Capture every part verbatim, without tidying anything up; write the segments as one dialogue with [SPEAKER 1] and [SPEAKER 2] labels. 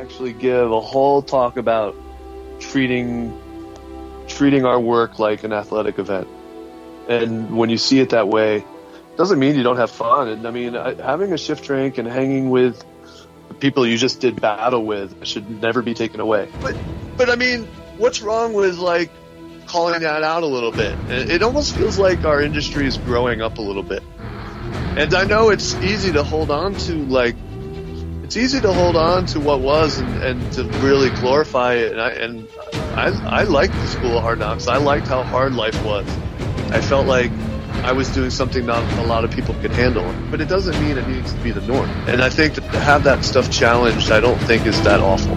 [SPEAKER 1] actually give a whole talk about treating treating our work like an athletic event. And when you see it that way, it doesn't mean you don't have fun. And I mean, I, having a shift drink and hanging with the people you just did battle with should never be taken away. But, but I mean, what's wrong with like calling that out a little bit? It, it almost feels like our industry is growing up a little bit. And I know it's easy to hold on to like, it's easy to hold on to what was and, and to really glorify it. And I, and I, I liked the School of Hard Knocks. I liked how hard life was. I felt like I was doing something not a lot of people could handle. But it doesn't mean it needs to be the norm. And I think that to have that stuff challenged, I don't think is that awful.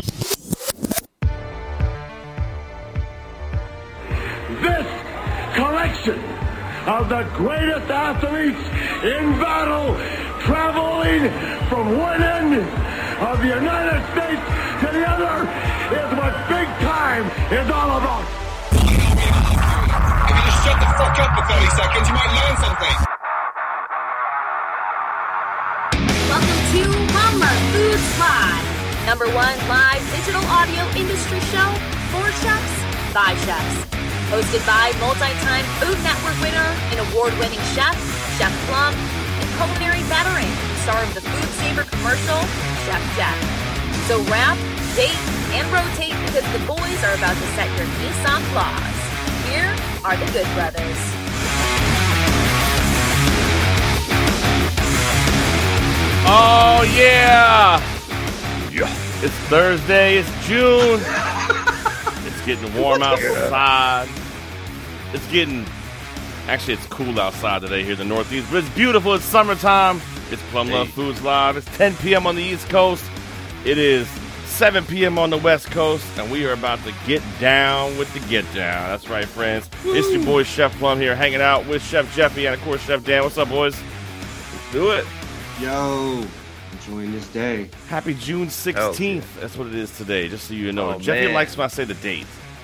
[SPEAKER 2] This collection of the greatest athletes in battle, traveling from one end of the United States to the other, is what big time is all about.
[SPEAKER 3] If you just shut the fuck up for thirty seconds, you might learn something.
[SPEAKER 4] Welcome to Mama Foods Live, number one live digital audio industry show for chefs by chefs. Hosted by multi-time Food Network winner and award-winning chef, Chef Plum, and culinary veteran, star of the Food Saver commercial, Chef Jeff. So wrap, date, and rotate because the boys are about to set your Nissan claws. Here are the Good Brothers.
[SPEAKER 5] Oh, yeah! Yeah. It's Thursday, it's June. It's getting warm outside. It's getting, actually, it's cool outside today here in the Northeast, but it's beautiful. It's summertime. It's Plum Love Foods Live. It's ten p.m. on the East Coast. It is seven p.m. on the West Coast, and we are about to get down with the get down. That's right, friends. Woo. It's your boy, Chef Plum, here, hanging out with Chef Jeffy and, of course, Chef Dan. What's up, boys? Let's do it.
[SPEAKER 6] Yo, enjoying this day.
[SPEAKER 5] Happy June sixteenth. Oh, that's what it is today, just so you know. Oh, Jeffy man. likes when I say the date.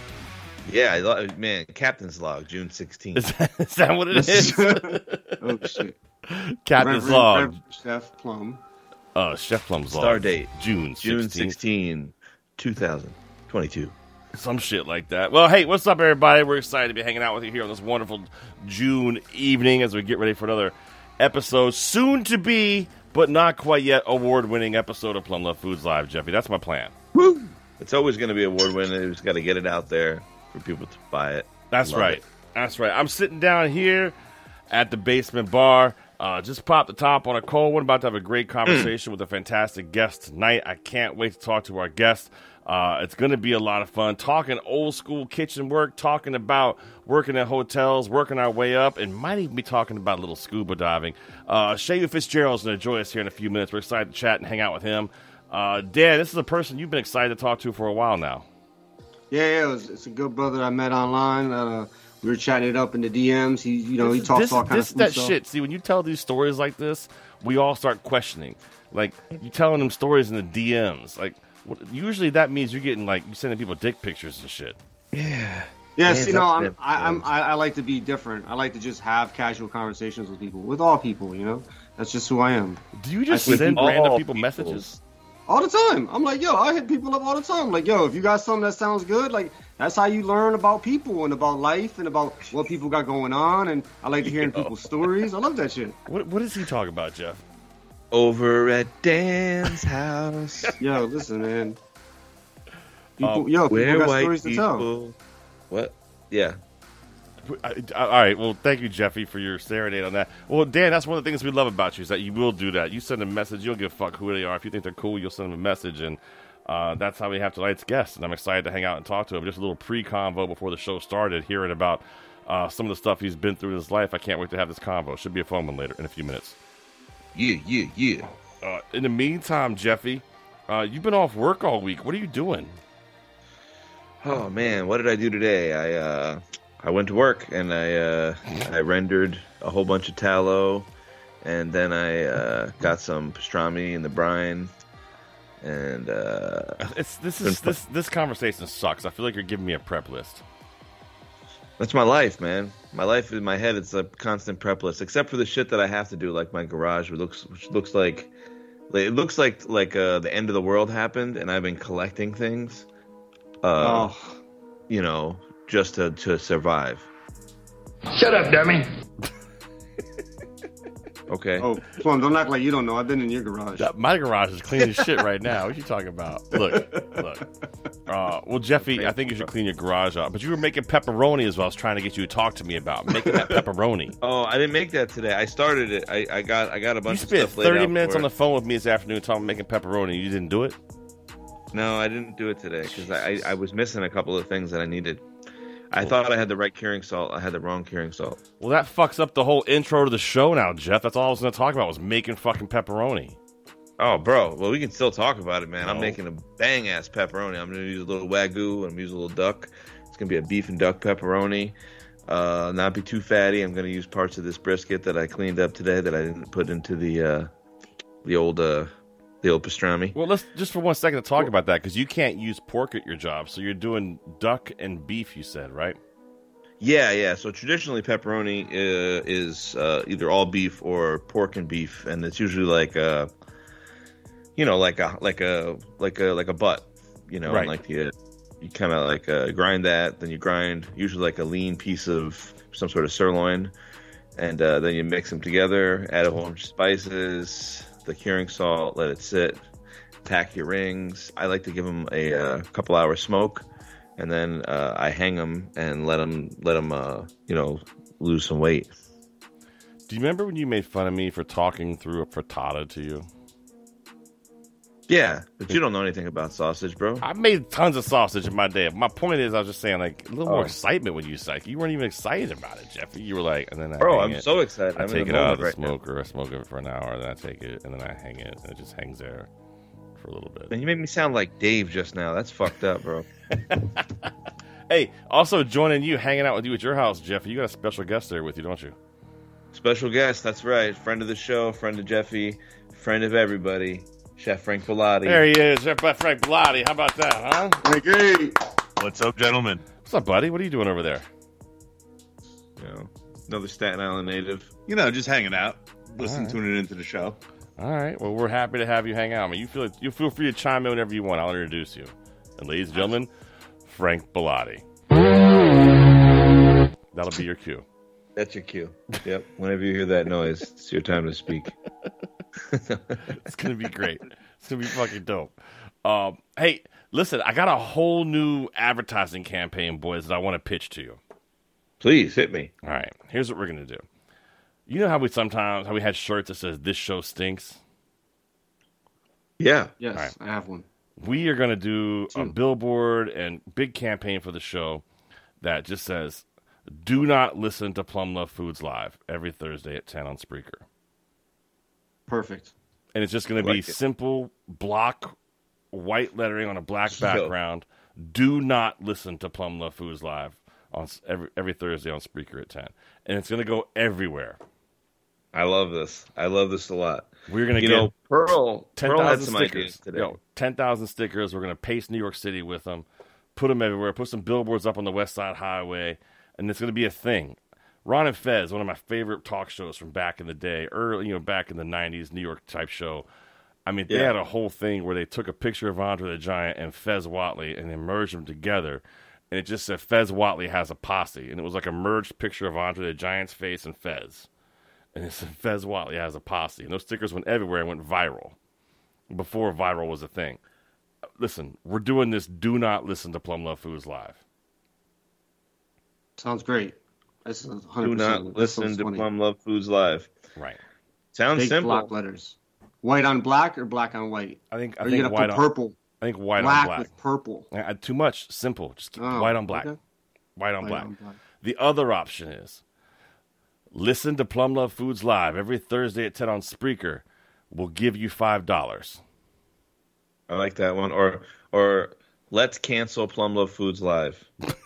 [SPEAKER 7] Yeah, I love, man, Captain's Log, June sixteenth.
[SPEAKER 5] Is that, is that what it is?
[SPEAKER 6] Oh, shit.
[SPEAKER 5] Captain's
[SPEAKER 6] Reverend,
[SPEAKER 5] Log.
[SPEAKER 6] Reverend Chef Plum.
[SPEAKER 5] Uh, Chef Plum's Log.
[SPEAKER 7] Star date.
[SPEAKER 5] June sixteenth.
[SPEAKER 7] June sixteenth, twenty twenty-two.
[SPEAKER 5] Some shit like that. Well, hey, what's up, everybody? We're excited to be hanging out with you here on this wonderful June evening as we get ready for another episode, soon to be, but not quite yet, award-winning episode of Plum Love Foods Live, Jeffy. That's my plan.
[SPEAKER 7] Woo! It's always going to be award-winning. We just got to get it out there for people to buy it.
[SPEAKER 5] That's
[SPEAKER 7] Love
[SPEAKER 5] right.
[SPEAKER 7] It.
[SPEAKER 5] That's right. I'm sitting down here at the Basement Bar. Uh, just popped the top on a cold one. About to have a great conversation with a fantastic guest tonight. I can't wait to talk to our guest. Uh, it's going to be a lot of fun. Talking old school kitchen work, talking about working at hotels, working our way up, and might even be talking about a little scuba diving. Uh, Shayu Fitzgerald's going to join us here in a few minutes. We're excited to chat and hang out with him. Uh, Dan, this is a person you've been excited to talk to for a while now.
[SPEAKER 6] Yeah, yeah, it was, it's a good brother I met online. Uh, we were chatting it up in the D Ms. He, you know,
[SPEAKER 5] this,
[SPEAKER 6] he talks
[SPEAKER 5] this,
[SPEAKER 6] all kinds
[SPEAKER 5] this,
[SPEAKER 6] of
[SPEAKER 5] that
[SPEAKER 6] stuff.
[SPEAKER 5] shit. See, when you tell these stories like this, we all start questioning. Like, you telling them stories in the D Ms. Like, what, usually that means you're getting, like, you sending people dick pictures and shit.
[SPEAKER 7] Yeah.
[SPEAKER 6] Yes, you know, I'm, I, I'm, I, I like to be different. I like to just have casual conversations with people, with all people, you know? That's just who I am.
[SPEAKER 5] Do you just
[SPEAKER 6] I
[SPEAKER 5] send
[SPEAKER 6] all
[SPEAKER 5] random people
[SPEAKER 7] peoples.
[SPEAKER 5] messages?
[SPEAKER 6] All the time. I'm like, yo, I hit people up all the time. Like, yo, if you got something that sounds good, like, that's how you learn about people and about life and about what people got going on. And I like to hear people's stories. I love that shit.
[SPEAKER 5] What What does he talk about, Jeff?
[SPEAKER 7] Over at Dan's house.
[SPEAKER 6] Yo, listen, man. People,
[SPEAKER 5] Um,
[SPEAKER 6] yo, people
[SPEAKER 7] Where
[SPEAKER 6] got
[SPEAKER 7] white
[SPEAKER 6] stories to tell.
[SPEAKER 7] people. What? Yeah.
[SPEAKER 5] I, I, all right. Well, thank you, Jeffy, for your serenade on that. Well, Dan, that's one of the things we love about you is that you will do that. You send a message. You don't give a fuck who they are. If you think they're cool, you'll send them a message. And uh, that's how we have tonight's guest. And I'm excited to hang out and talk to him. Just a little pre-convo before the show started, hearing about uh, some of the stuff he's been through in his life. I can't wait to have this convo. Should be a fun one later in a few minutes.
[SPEAKER 7] Yeah, yeah, yeah.
[SPEAKER 5] Uh, in the meantime, Jeffy, uh, you've been off work all week. What are you doing?
[SPEAKER 7] Oh, man. What did I do today? I, uh... I went to work and I uh, I rendered a whole bunch of tallow, and then I uh, got some pastrami in the brine, and uh,
[SPEAKER 5] it's this is this this conversation sucks. I feel like you're giving me a prep list.
[SPEAKER 7] That's my life, man. My life in my head, it's a constant prep list, except for the shit that I have to do, like my garage, which looks which looks like Like, it looks like like uh, the end of the world happened, and I've been collecting things. Uh,
[SPEAKER 6] Oh,
[SPEAKER 7] You know, just to to survive.
[SPEAKER 2] Shut up, dummy.
[SPEAKER 7] Okay.
[SPEAKER 6] oh, Plum, don't act like you don't know. I've been in your garage.
[SPEAKER 5] That- My garage is clean as shit right now. What you talking about? Look, look. Uh, well, Jeffy, I think you should clean your garage up. But you were making pepperoni as well. I was trying to get you to talk to me about making that pepperoni.
[SPEAKER 7] Oh, I didn't make that today. I started it. I, I got I got a
[SPEAKER 5] You
[SPEAKER 7] bunch of
[SPEAKER 5] spent
[SPEAKER 7] stuff laid
[SPEAKER 5] thirty
[SPEAKER 7] out
[SPEAKER 5] minutes
[SPEAKER 7] for
[SPEAKER 5] on the
[SPEAKER 7] it.
[SPEAKER 5] phone with me this afternoon talking about making pepperoni. You didn't do it?
[SPEAKER 7] No, I didn't do it today because I, I I was missing a couple of things that I needed. I thought I had the right curing salt. I had the wrong curing salt.
[SPEAKER 5] Well, that fucks up the whole intro to the show now, Jeff. That's all I was going to talk about was making fucking pepperoni.
[SPEAKER 7] Oh, bro. Well, we can still talk about it, man. I'm
[SPEAKER 5] No.
[SPEAKER 7] making a bang ass pepperoni. I'm gonna use a little wagyu. I'm gonna use a little duck. It's gonna be a beef and duck pepperoni. Uh, not be too fatty. I'm gonna use parts of this brisket that I cleaned up today that I didn't put into the uh, the old uh, the old pastrami.
[SPEAKER 5] Well, let's just for one second to talk about that because you can't use pork at your job. So you're doing duck and beef, you said, right?
[SPEAKER 7] Yeah, yeah. So traditionally, pepperoni uh, is uh, either all beef or pork and beef, and it's usually like a, you know, like a like a like a like a butt, you know,
[SPEAKER 5] Right.
[SPEAKER 7] and like you you kind of like uh, grind that, then you grind usually like a lean piece of some sort of sirloin, and uh, then you mix them together, add a whole bunch of spices, the curing salt, let it sit, tack your rings. I like to give them a, uh couple hour smoke. And then uh, I hang them and let them, let them, uh, you know, lose some weight.
[SPEAKER 5] Do you remember when you made fun of me for talking through a frittata to you?
[SPEAKER 7] Yeah, but you don't know anything about sausage, bro.
[SPEAKER 5] I made tons of sausage in my day. My point is, I was just saying, like, a little more
[SPEAKER 7] Oh.
[SPEAKER 5] excitement when you said, you weren't even excited about it, Jeffy. You were like, and then I
[SPEAKER 7] Bro,
[SPEAKER 5] hang
[SPEAKER 7] I'm
[SPEAKER 5] it.
[SPEAKER 7] so excited.
[SPEAKER 5] I
[SPEAKER 7] I'm
[SPEAKER 5] take
[SPEAKER 7] in
[SPEAKER 5] it
[SPEAKER 7] the
[SPEAKER 5] out of
[SPEAKER 7] moment
[SPEAKER 5] the
[SPEAKER 7] right now.
[SPEAKER 5] smoker, I smoke it for an hour, then I take it, and then I hang it, and it just hangs there for a little bit.
[SPEAKER 7] And you made me sound like Dave just now. That's fucked up, bro.
[SPEAKER 5] Hey, also joining you, hanging out with you at your house, Jeffy. You got a special guest there with you, don't you?
[SPEAKER 7] Special guest, that's right. Friend of the show, friend of Jeffy, friend of everybody, Chef Frank Bellotti.
[SPEAKER 5] There he is, Chef Frank Bellotti. How about that, huh?
[SPEAKER 6] Hey,
[SPEAKER 8] What's up, gentlemen?
[SPEAKER 5] What's up, buddy? What are you doing over there?
[SPEAKER 7] You know, another Staten Island native.
[SPEAKER 8] You know, just hanging out, listening,
[SPEAKER 5] right.
[SPEAKER 8] tuning into the show.
[SPEAKER 5] All right. Well, we're happy to have you hang out. I mean, you feel you feel free to chime in whenever you want. I'll introduce you. And ladies and gentlemen, Frank Bellotti. That'll be your cue.
[SPEAKER 7] That's your cue. Yep. Whenever you hear that noise, it's your time to speak.
[SPEAKER 5] It's gonna be great. It's gonna be fucking dope. Um, hey, listen, I got a whole new advertising campaign, boys, that I want to pitch to you.
[SPEAKER 7] Please hit me.
[SPEAKER 5] All right, here's what we're gonna do. You know how we sometimes how we had shirts that says "This show stinks."
[SPEAKER 7] Yeah.
[SPEAKER 6] yes,
[SPEAKER 5] All right.
[SPEAKER 6] I have one.
[SPEAKER 5] We are gonna do a
[SPEAKER 6] Two.
[SPEAKER 5] billboard and big campaign for the show that just says, "Do not listen to Plum Love Foods Live every Thursday at ten on Spreaker."
[SPEAKER 6] Perfect.
[SPEAKER 5] And it's just going to be
[SPEAKER 7] Like it.
[SPEAKER 5] simple block white lettering on a black
[SPEAKER 7] Yo.
[SPEAKER 5] background. Do not listen to Plum Love Foods Live on s- every every Thursday on Spreaker at ten, and it's going to go everywhere.
[SPEAKER 7] I love this. I love this a lot.
[SPEAKER 5] We're going to
[SPEAKER 7] You
[SPEAKER 5] get
[SPEAKER 7] know, Pearl,
[SPEAKER 5] ten
[SPEAKER 7] Pearl had
[SPEAKER 5] thousand
[SPEAKER 7] some ideas
[SPEAKER 5] stickers.
[SPEAKER 7] today.
[SPEAKER 5] Yo, ten thousand stickers. We're going to paste New York City with them, put them everywhere, put some billboards up on the West Side Highway, and it's going to be a thing. Ron and Fez, one of my favorite talk shows from back in the day, early, you know, back in the nineties, New York type show. I mean, they
[SPEAKER 7] Yeah.
[SPEAKER 5] had a whole thing where they took a picture of Andre the Giant and Fez Whatley and they merged them together, and it just said Fez Whatley has a posse, and it was like a merged picture of Andre the Giant's face and Fez, and it said Fez Whatley has a posse, and those stickers went everywhere and went viral before viral was a thing. Listen, we're doing this. Do not listen to Plum Love Foods Live.
[SPEAKER 6] Sounds great. This is one hundred
[SPEAKER 7] Do
[SPEAKER 6] percent.
[SPEAKER 7] not
[SPEAKER 6] That sounds
[SPEAKER 7] listen to
[SPEAKER 6] funny.
[SPEAKER 7] Plum Love Foods Live.
[SPEAKER 5] Right.
[SPEAKER 7] Sounds
[SPEAKER 6] Big
[SPEAKER 7] simple.
[SPEAKER 6] block letters. White on black or black on white?
[SPEAKER 5] I think I
[SPEAKER 6] Or you
[SPEAKER 5] think
[SPEAKER 6] gonna
[SPEAKER 5] white
[SPEAKER 6] put
[SPEAKER 5] on
[SPEAKER 6] purple?
[SPEAKER 5] I think white
[SPEAKER 6] black,
[SPEAKER 5] on black.
[SPEAKER 6] with purple.
[SPEAKER 5] Uh, too much. Simple. Just keep
[SPEAKER 6] Oh,
[SPEAKER 5] white on black.
[SPEAKER 6] okay.
[SPEAKER 5] White on
[SPEAKER 6] White
[SPEAKER 5] black.
[SPEAKER 6] on black.
[SPEAKER 5] The other option is listen to Plum Love Foods Live every Thursday at ten on Spreaker. We'll give you five dollars.
[SPEAKER 7] I like that one. Or or let's cancel Plum Love Foods Live.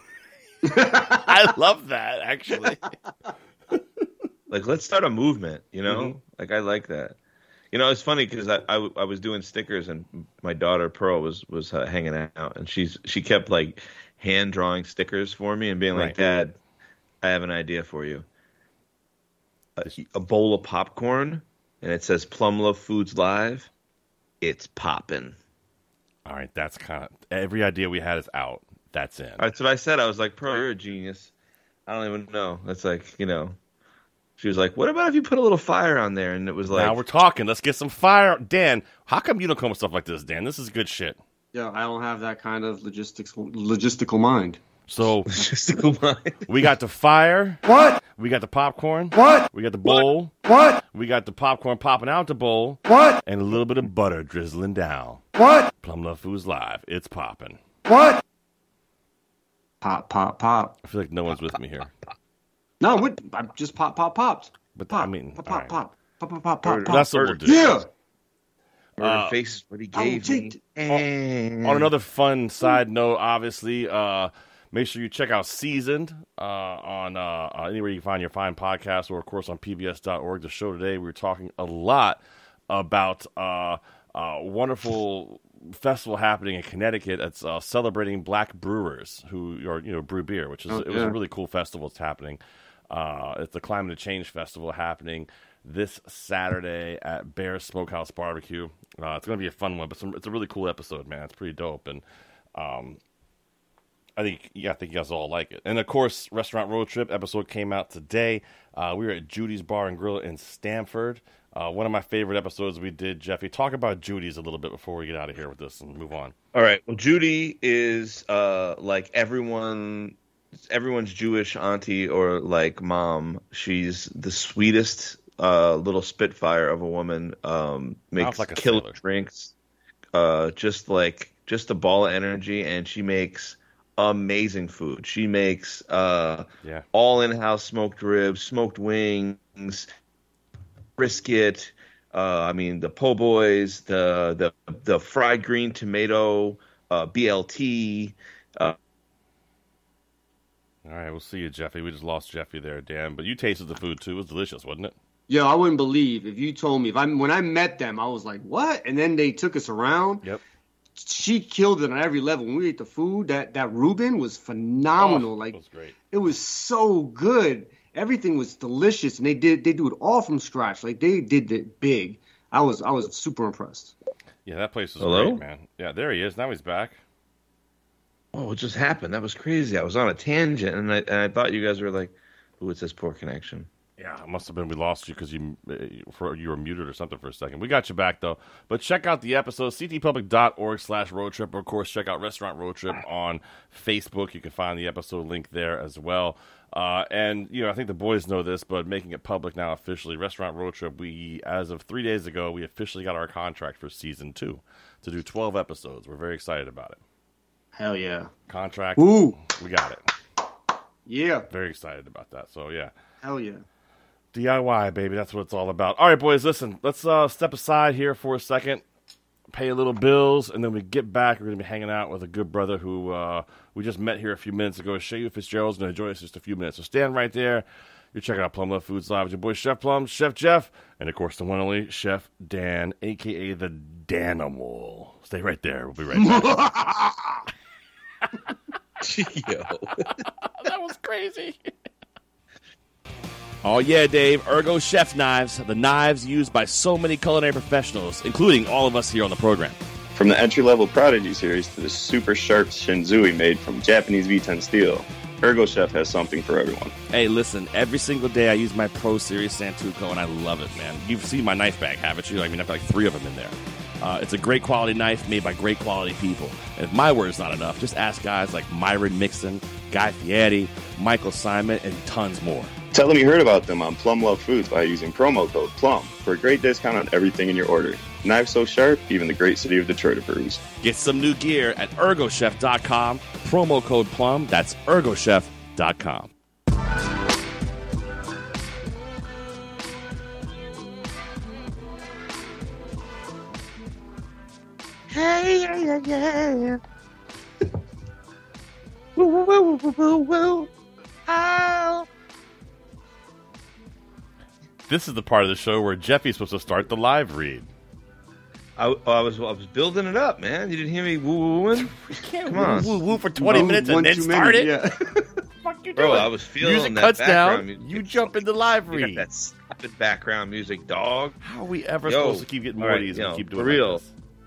[SPEAKER 5] I love that, actually.
[SPEAKER 7] Like, let's start a movement, you know?
[SPEAKER 5] Mhm.
[SPEAKER 7] Like, I like that. You know, it's funny because I, I, w- I was doing stickers and my daughter Pearl was was uh, hanging out, and she's she kept like hand drawing stickers for me and being like,
[SPEAKER 5] Right.
[SPEAKER 7] "Dad, I have an idea for you. A, a bowl of popcorn, and it says Plum Love Foods Live, It's popping.
[SPEAKER 5] All right, that's kind of every idea we had is out. That's in.
[SPEAKER 7] That's what I said. I was like, Pro, you're a genius. I don't even know. That's like, you know. She was like, what about if you put a little fire on there? And it was like...
[SPEAKER 5] Now we're talking. Let's get some fire. Dan, how come you don't come with stuff like this, Dan? This is good shit.
[SPEAKER 6] Yeah, I don't have that kind of logistics logistical mind.
[SPEAKER 5] So,
[SPEAKER 7] logistical mind.
[SPEAKER 5] We got the fire.
[SPEAKER 6] What?
[SPEAKER 5] We got the popcorn.
[SPEAKER 6] What?
[SPEAKER 5] We got the bowl.
[SPEAKER 6] What?
[SPEAKER 5] We got the popcorn popping out the bowl.
[SPEAKER 6] What?
[SPEAKER 5] And a little bit of butter drizzling down.
[SPEAKER 6] What?
[SPEAKER 5] Plum Love Foods Live. It's popping.
[SPEAKER 6] What? Pop, pop, pop.
[SPEAKER 5] I feel like no one's with me here.
[SPEAKER 6] No, what? I'm just pop, pop, popped.
[SPEAKER 5] But
[SPEAKER 6] pop,
[SPEAKER 5] I mean,
[SPEAKER 6] pop,
[SPEAKER 5] all
[SPEAKER 6] pop,
[SPEAKER 5] right.
[SPEAKER 6] pop, pop, pop, pop, pop, pop.
[SPEAKER 5] That's what we'll do.
[SPEAKER 6] Yeah.
[SPEAKER 7] Murder
[SPEAKER 5] Uh,
[SPEAKER 7] face is what he
[SPEAKER 6] I will
[SPEAKER 7] gave me.
[SPEAKER 6] take
[SPEAKER 7] And...
[SPEAKER 5] On another fun side note, obviously, uh, make sure you check out Seasoned uh, on uh, uh, anywhere you find your fine podcasts, or of course on P B S dot org. The show today, we were talking a lot about uh, uh, wonderful festival happening in Connecticut. It's uh, celebrating Black brewers who are you know brew beer, which is
[SPEAKER 6] Oh,
[SPEAKER 5] it was
[SPEAKER 6] yeah.
[SPEAKER 5] a really cool festival. It's happening. Uh, it's the Climate Change Festival happening this Saturday at Bear Smokehouse Barbecue. Uh, it's going to be a fun one, but some, it's a really cool episode, man. It's pretty dope, and um, I think yeah, I think you guys all like it. And of course, Restaurant Road Trip episode came out today. Uh, we were at Judy's Bar and Grill in Stamford. Uh, one of my favorite episodes we did, Jeffy. Talk about Judy's a little bit before we get out of here with this and move on.
[SPEAKER 7] All right. Well, Judy is uh, like everyone, everyone's Jewish auntie or like mom. She's the sweetest uh, little spitfire of a woman. Um, makes
[SPEAKER 5] like a
[SPEAKER 7] killer
[SPEAKER 5] sailor.
[SPEAKER 7] drinks. Uh, just like just a ball of energy, and she makes amazing food. She makes uh,
[SPEAKER 5] Yeah.
[SPEAKER 7] all in-house smoked ribs, smoked wings, brisket. Uh, I mean, the po' boys, the the the fried green tomato, uh, B L T. Uh,
[SPEAKER 5] All right, we'll see you, Jeffy. We just lost Jeffy there, Dan. But you tasted the food too. It was delicious, wasn't it?
[SPEAKER 6] Yo, I wouldn't believe if you told me. If I when I met them, I was like, "What?" And then they took us around.
[SPEAKER 5] Yep.
[SPEAKER 6] She killed it on every level. When we ate the food, that that Reuben was phenomenal.
[SPEAKER 5] Oh,
[SPEAKER 6] like
[SPEAKER 5] it was great.
[SPEAKER 6] it was so good. Everything was delicious, and they did they do it all from scratch. Like they did it big. I was I was super impressed.
[SPEAKER 5] Yeah, that place was
[SPEAKER 7] Hello?
[SPEAKER 5] great, man. Yeah, there he is. Now he's back.
[SPEAKER 7] oh, what just happened? That was crazy. I was on a tangent, and I and I thought you guys were like, "Ooh, it's this poor connection."
[SPEAKER 5] Yeah, it must have been we lost you because you uh, for you were muted or something for a second. We got you back though. But check out the episode, c t public dot org slash road trip. Of course, check out Restaurant Road Trip on Facebook. You can find the episode link there as well. Uh, and you know, I think the boys know this, but making it public now officially, Restaurant Road Trip. We, as of three days ago, we officially got our contract for season two to do twelve episodes. We're very excited about it.
[SPEAKER 6] Hell yeah.
[SPEAKER 5] Contract,
[SPEAKER 6] Ooh.
[SPEAKER 5] we got it.
[SPEAKER 6] Yeah.
[SPEAKER 5] Very excited about that. So yeah.
[SPEAKER 6] Hell yeah.
[SPEAKER 5] D I Y, baby. That's what it's all about. All right, boys, listen. Let's uh, step aside here for a second, pay a little bills, and then we get back. We're going to be hanging out with a good brother who uh, we just met here a few minutes ago. Shea Fitzgerald's going to join us in just a few minutes. So stand right there. You're checking out Plum Love Foods Live with your boy Chef Plum, Chef Jeff, and, of course, the one and only Chef Dan, a k a the Danimal. Stay right there. We'll be right back.
[SPEAKER 7] Yo.
[SPEAKER 5] That was crazy. Oh, yeah, Dave. Ergo Chef Knives, the knives used by so many culinary professionals, including all of us here on the program.
[SPEAKER 9] From the entry-level Prodigy series to the super sharp Shinzui made from Japanese V ten steel, Ergo Chef has something for everyone.
[SPEAKER 5] Hey, listen, every single day I use my Pro Series Santoku, and I love it, man. You've seen my knife bag, haven't you? I mean, I've got like three of them in there. Uh, it's a great quality knife made by great quality people. And if my word's not enough, just ask guys like Myron Mixon, Guy Fieri, Michael Simon, and tons more.
[SPEAKER 9] Tell them you heard about them on Plum Love Foods by using promo code PLUM for a great discount on everything in your order. Knives so sharp, even the great city of Detroit approves.
[SPEAKER 5] Get some new gear at ergo chef dot com. Promo code PLUM. That's ergo chef dot com.
[SPEAKER 7] Hey, yeah, yeah, yeah. Woo, woo, woo, woo, woo, woo. Ow.
[SPEAKER 5] This is the part of the show where Jeffy's supposed to start the live read.
[SPEAKER 7] I, I was I was building it up, man. You didn't hear me woo wooing? Come on,
[SPEAKER 5] Woo woo for twenty
[SPEAKER 6] One-
[SPEAKER 5] minutes
[SPEAKER 6] one
[SPEAKER 5] and then
[SPEAKER 6] too
[SPEAKER 5] start
[SPEAKER 6] many,
[SPEAKER 5] it.
[SPEAKER 6] Yeah.
[SPEAKER 5] Fuck you
[SPEAKER 7] bro.
[SPEAKER 5] doing?
[SPEAKER 7] I was feeling
[SPEAKER 5] Music
[SPEAKER 7] that
[SPEAKER 5] cuts
[SPEAKER 7] background
[SPEAKER 5] down.
[SPEAKER 7] music.
[SPEAKER 5] You jump into live
[SPEAKER 7] You got
[SPEAKER 5] read.
[SPEAKER 7] that stupid background music, dog.
[SPEAKER 5] How are we ever
[SPEAKER 7] Yo,
[SPEAKER 5] supposed to keep getting
[SPEAKER 7] all
[SPEAKER 5] more
[SPEAKER 7] right,
[SPEAKER 5] of these
[SPEAKER 7] you
[SPEAKER 5] and
[SPEAKER 7] know,
[SPEAKER 5] keep
[SPEAKER 7] for
[SPEAKER 5] doing
[SPEAKER 7] real.
[SPEAKER 5] like this?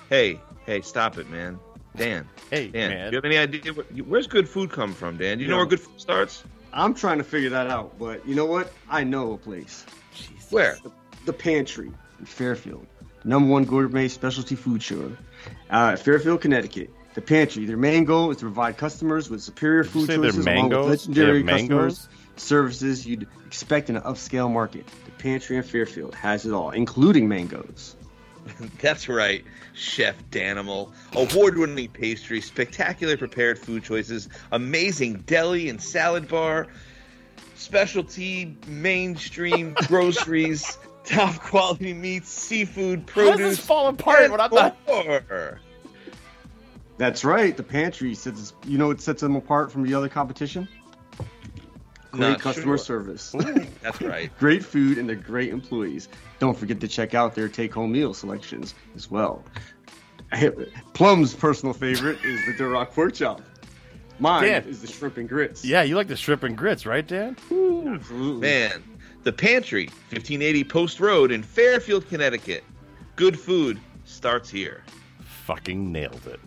[SPEAKER 7] Hey, hey, stop it, man. Dan.
[SPEAKER 5] Hey,
[SPEAKER 7] Dan,
[SPEAKER 5] man.
[SPEAKER 7] do you have any idea where, where's good food come from, Dan? Do you
[SPEAKER 6] Yeah.
[SPEAKER 7] know where good food starts?
[SPEAKER 6] I'm trying to figure that out, but you know what? I know a place.
[SPEAKER 7] Where?
[SPEAKER 6] The, the Pantry in Fairfield. Number one gourmet specialty food store. Uh, Fairfield, Connecticut. The Pantry. Their main goal is to provide customers with superior
[SPEAKER 5] Did you
[SPEAKER 6] food
[SPEAKER 5] say they're
[SPEAKER 6] choices along with
[SPEAKER 5] mangoes?
[SPEAKER 6] legendary
[SPEAKER 5] They have
[SPEAKER 6] customers
[SPEAKER 5] mangoes?
[SPEAKER 6] services you'd expect in an upscale market. The Pantry in Fairfield has it all, including mangoes.
[SPEAKER 7] That's right, Chef Danimal. Award-winning pastry, spectacular prepared food choices, amazing deli and salad bar, specialty, mainstream groceries, top-quality meats, seafood,
[SPEAKER 5] How does
[SPEAKER 7] produce,
[SPEAKER 5] this fall apart
[SPEAKER 7] and
[SPEAKER 5] when I'm not...
[SPEAKER 7] more.
[SPEAKER 6] That's right. The Pantry sets, you know what sets them apart from the other competition? Great
[SPEAKER 7] Not
[SPEAKER 6] customer
[SPEAKER 7] sure.
[SPEAKER 6] service.
[SPEAKER 7] That's right.
[SPEAKER 6] Great food and they're great employees. Don't forget to check out their take-home meal selections as well. Plum's personal favorite is the Duroc pork chop. Mine
[SPEAKER 5] Dan.
[SPEAKER 6] is the shrimp and grits.
[SPEAKER 5] Yeah, you like the shrimp and grits, right, Dan?
[SPEAKER 6] Absolutely.
[SPEAKER 7] Man, the Pantry, fifteen eighty Post Road in Fairfield, Connecticut. Good food starts here.
[SPEAKER 5] Fucking nailed it.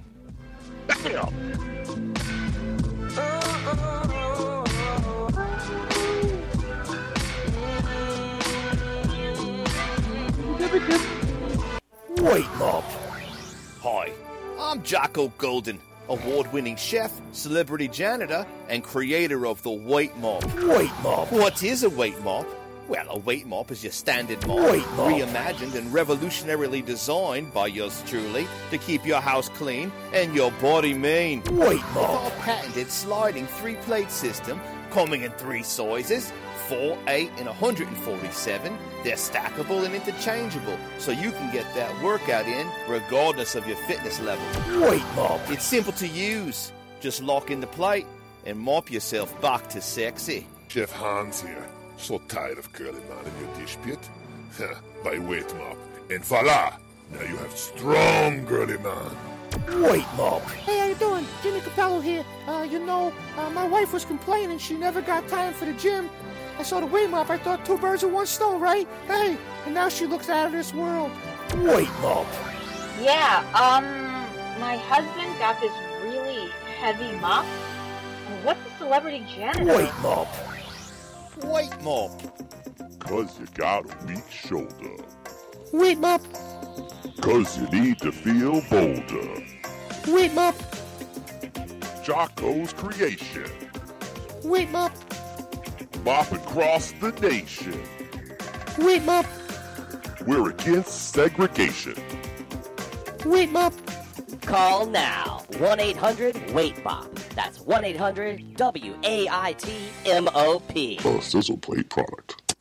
[SPEAKER 10] Weight Mob. Hi, I'm Jocko Golden, award-winning chef, celebrity janitor, and creator of the Weight Mob. Weight Mob. What is a weight mop? Well, a weight mop is your standard mop,
[SPEAKER 2] Weight mop.
[SPEAKER 10] reimagined and revolutionarily designed by yours truly to keep your house clean and your body mean. Weight mop. With our patented sliding three-plate system, coming in three sizes, four, eight, and one hundred forty-seven, they're stackable and interchangeable, so you can get that workout in regardless of your fitness level. Weight mop. It's simple to use. Just lock in the plate and mop yourself back to sexy.
[SPEAKER 11] Chef Hans here. So tired of curly man in your dish pit? By Weight Mop. And voila! Now you have strong girly man.
[SPEAKER 10] Weight mop.
[SPEAKER 12] Hey, how you doing? Jimmy Capello here. Uh, you know, uh, my wife was complaining she never got time for the gym. I saw the weight mop. I thought two birds with one stone, right? Hey, and now she looks out of this world.
[SPEAKER 10] Weight mop.
[SPEAKER 13] Yeah, um, my husband got this really heavy mop. What's a celebrity janitor?
[SPEAKER 10] Weight mop. Weight mop.
[SPEAKER 11] Cause you got a weak shoulder.
[SPEAKER 12] Weight mop.
[SPEAKER 11] Cause you need to feel bolder.
[SPEAKER 12] Weight mop.
[SPEAKER 11] Jocko's creation.
[SPEAKER 12] Weight mop.
[SPEAKER 11] Mop across the nation.
[SPEAKER 12] Weight mop.
[SPEAKER 11] We're against segregation.
[SPEAKER 12] Weight mop.
[SPEAKER 14] Call now. one eight hundred weight mop. That's one eight hundred W A I T M O P.
[SPEAKER 11] A Sizzle Plate product.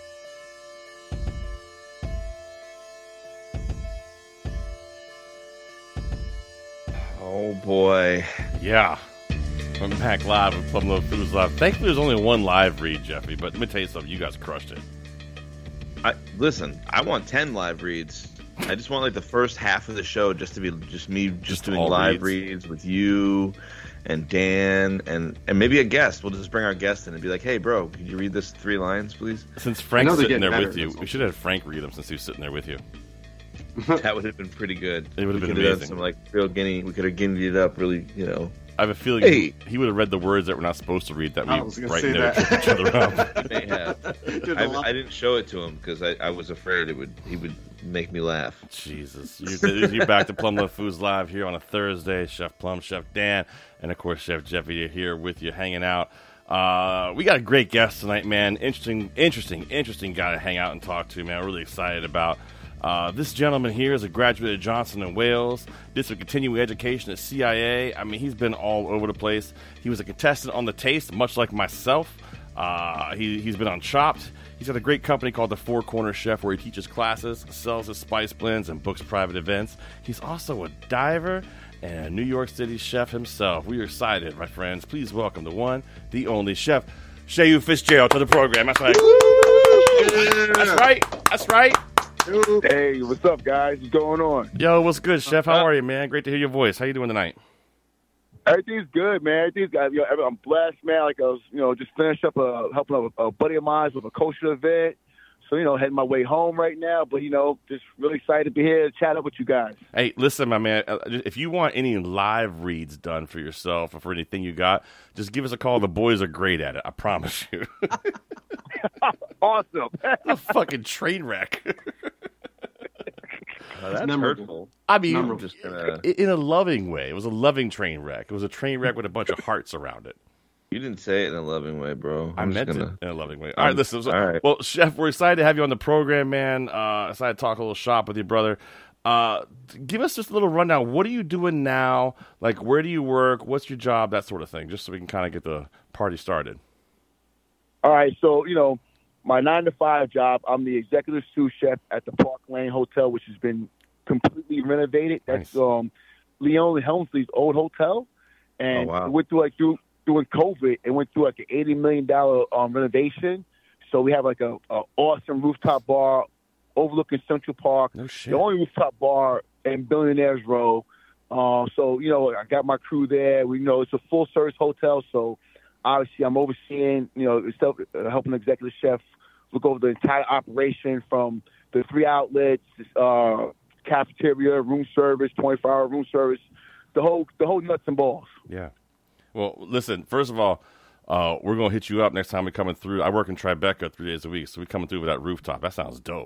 [SPEAKER 7] Oh, boy.
[SPEAKER 5] Yeah. I'm back live with Plum Love Foods Live. Thankfully, there's only one live read, Jeffy, but let me tell you something. You guys crushed it.
[SPEAKER 7] I, listen, I want ten live reads. I just want like the first half of the show just to be just me just,
[SPEAKER 5] Just
[SPEAKER 7] doing
[SPEAKER 5] all
[SPEAKER 7] live
[SPEAKER 5] reads.
[SPEAKER 7] reads with you and Dan and and maybe a guest. We'll just bring our guest in and be like, "Hey, bro, could you read this three lines, please?"
[SPEAKER 5] Since Frank's
[SPEAKER 6] they're
[SPEAKER 5] sitting there
[SPEAKER 6] getting
[SPEAKER 5] with
[SPEAKER 6] better,
[SPEAKER 5] you, we should have Frank read them since he was sitting there with you.
[SPEAKER 7] That would have been pretty good.
[SPEAKER 5] It would have
[SPEAKER 7] We
[SPEAKER 5] been
[SPEAKER 7] could done
[SPEAKER 5] amazing.
[SPEAKER 7] some like real guinea. We could have guineaed it up, really. You know,
[SPEAKER 5] I have a feeling
[SPEAKER 7] Hey.
[SPEAKER 5] he, he would have read the words that we're not supposed to read that we
[SPEAKER 6] I was gonna
[SPEAKER 5] right
[SPEAKER 6] say
[SPEAKER 5] there
[SPEAKER 6] that.
[SPEAKER 5] trip each other up.
[SPEAKER 7] may have.
[SPEAKER 6] Did a
[SPEAKER 7] I,
[SPEAKER 6] lot.
[SPEAKER 7] I didn't show it to him because I, I was afraid it would he would make me laugh.
[SPEAKER 5] Jesus. You're, you're back to Plum Love Foods Live here on a Thursday. Chef Plum, Chef Dan, and of course Chef Jeffy are here with you hanging out. Uh, we got a great guest tonight, man. Interesting, interesting, interesting guy to hang out and talk to, man. I'm really excited about. Uh, this gentleman here is a graduate of Johnson and Wales, did some continuing education at C I A. I mean, he's been all over the place. He was a contestant on The Taste, much like myself. Uh, he, he's been on Chopped. He's got a great company called The Four Corner Chef where he teaches classes, sells his spice blends, and books private events. He's also a diver and a New York City chef himself. We are excited, my friends. Please welcome the one, the only Chef Shayu Fitzgerald to the program. That's right. That's right. That's right.
[SPEAKER 15] Hey, what's up, guys? What's going on?
[SPEAKER 5] Yo, what's good, Chef? How are you, man? Great to hear your voice. How you doing tonight?
[SPEAKER 15] Everything's good, man. Everything's got, you know, I'm blessed, man. Like I was, you know, just finished up a helping a, a buddy of mine with a culture event. So, you know, heading my way home right now, but, you know, just really excited to be here to chat up with you guys.
[SPEAKER 5] Hey, listen, my man, uh, if you want any live reads done for yourself or for anything you got, just give us a call. The boys are great at it. I promise you.
[SPEAKER 15] Awesome.
[SPEAKER 5] A fucking train wreck.
[SPEAKER 7] Oh, that's
[SPEAKER 6] memorable.
[SPEAKER 7] hurtful.
[SPEAKER 5] I mean,
[SPEAKER 7] I'm just gonna...
[SPEAKER 5] in a loving way. It was a loving train wreck. It was a train wreck with a bunch of hearts around it.
[SPEAKER 7] You didn't say it in a loving way, bro.
[SPEAKER 5] I
[SPEAKER 7] I'm
[SPEAKER 5] meant
[SPEAKER 7] gonna...
[SPEAKER 5] it in a loving way. All right, listen. So,
[SPEAKER 7] all right.
[SPEAKER 5] Well, Chef, we're excited to have you on the program, man. Uh, excited to talk a little shop with your brother. Uh, give us just a little rundown. What are you doing now? Like, where do you work? What's your job? That sort of thing, just so we can kind of get the party started.
[SPEAKER 15] All right, so, you know, my nine to five job, I'm the executive sous chef at the Park Lane Hotel, which has been completely renovated. That's
[SPEAKER 5] Nice.
[SPEAKER 15] um, Leon Helmsley's old hotel. And
[SPEAKER 7] Oh, wow.
[SPEAKER 15] it went through, like, through, during COVID, it went through, like, an eighty million dollars um, renovation. So we have, like, a, a awesome rooftop bar overlooking Central Park.
[SPEAKER 5] No shit.
[SPEAKER 15] The only rooftop bar in Billionaires Row. Uh, so, you know, I got my crew there. We you know it's a full-service hotel, so obviously I'm overseeing, you know, self, uh, helping the executive chef look over the entire operation from the three outlets, uh, cafeteria, room service, twenty-four hour room service, the whole the whole nuts and balls.
[SPEAKER 5] Yeah. Well, listen, first of all, uh, we're going to hit you up next time we're coming through. I work in Tribeca three days a week, so we're coming through with that rooftop. That sounds dope.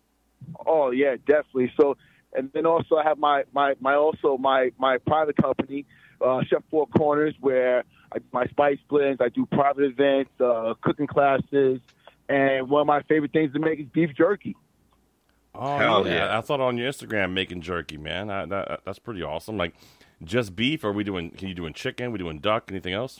[SPEAKER 15] Oh yeah, definitely. So, and then also I have my my, my also my my private company, uh, Chef Four Corners, where I do my spice blends, I do private events, uh, cooking classes, and one of my favorite things to make is beef jerky.
[SPEAKER 5] Oh,
[SPEAKER 7] Hell
[SPEAKER 5] yeah.
[SPEAKER 7] yeah.
[SPEAKER 5] I thought on your Instagram making jerky, man. I, that, that's pretty awesome. Like, just beef, or are we doing, can you doing chicken? we doing duck? Anything else?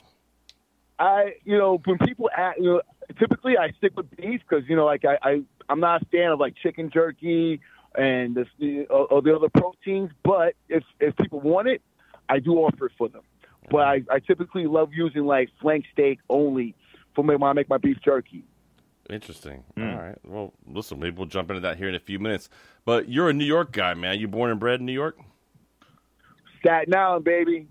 [SPEAKER 15] I, you know, when people ask, you know, typically I stick with beef because, you know, like I, I, I'm not a fan of like chicken jerky and this, or, or the other proteins. But if if people want it, I do offer it for them. But I, I typically love using like flank steak only for me when I make my beef jerky.
[SPEAKER 5] Interesting. All right. Well, listen, maybe we'll jump into that here in a few minutes. But you're a New York guy, man. You born and bred in New York?
[SPEAKER 15] Staten Island, baby.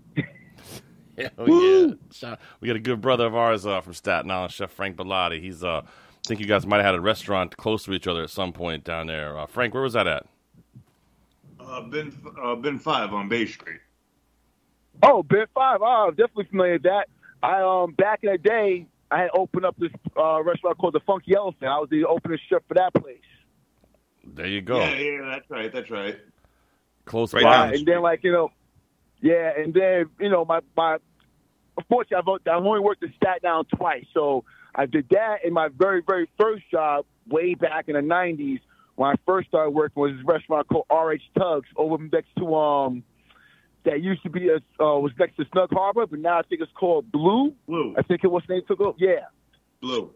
[SPEAKER 5] Hell yeah. Shout- We got a good brother of ours uh, from Staten Island, Chef Frank Bellotti. He's, uh, I think you guys might have had a restaurant close to each other at some point down there. Uh, Frank, where was that at?
[SPEAKER 8] Uh, Ben, uh, Ben Five on Bay Street.
[SPEAKER 15] Oh, Ben Five. Oh, I'm definitely familiar with that. I um back in the day, I had opened up this uh, restaurant called the Funky Elephant. I was the opening chef for that place.
[SPEAKER 5] There you go.
[SPEAKER 8] Yeah, yeah, that's right, that's right.
[SPEAKER 5] Close
[SPEAKER 7] Right
[SPEAKER 5] by.
[SPEAKER 7] down the
[SPEAKER 15] And then, like, you know, yeah, and then, you know, my, my unfortunately, I've, I've only worked in Staten Island twice. So I did that in my very, very first job way back in the nineties when I first started working was this restaurant called R H Tugs over next to, um, that used to be, a, uh, was next to Snug Harbor, but now I think it's called Blue.
[SPEAKER 8] Blue.
[SPEAKER 15] I think it was named took over. Yeah.
[SPEAKER 8] Blue.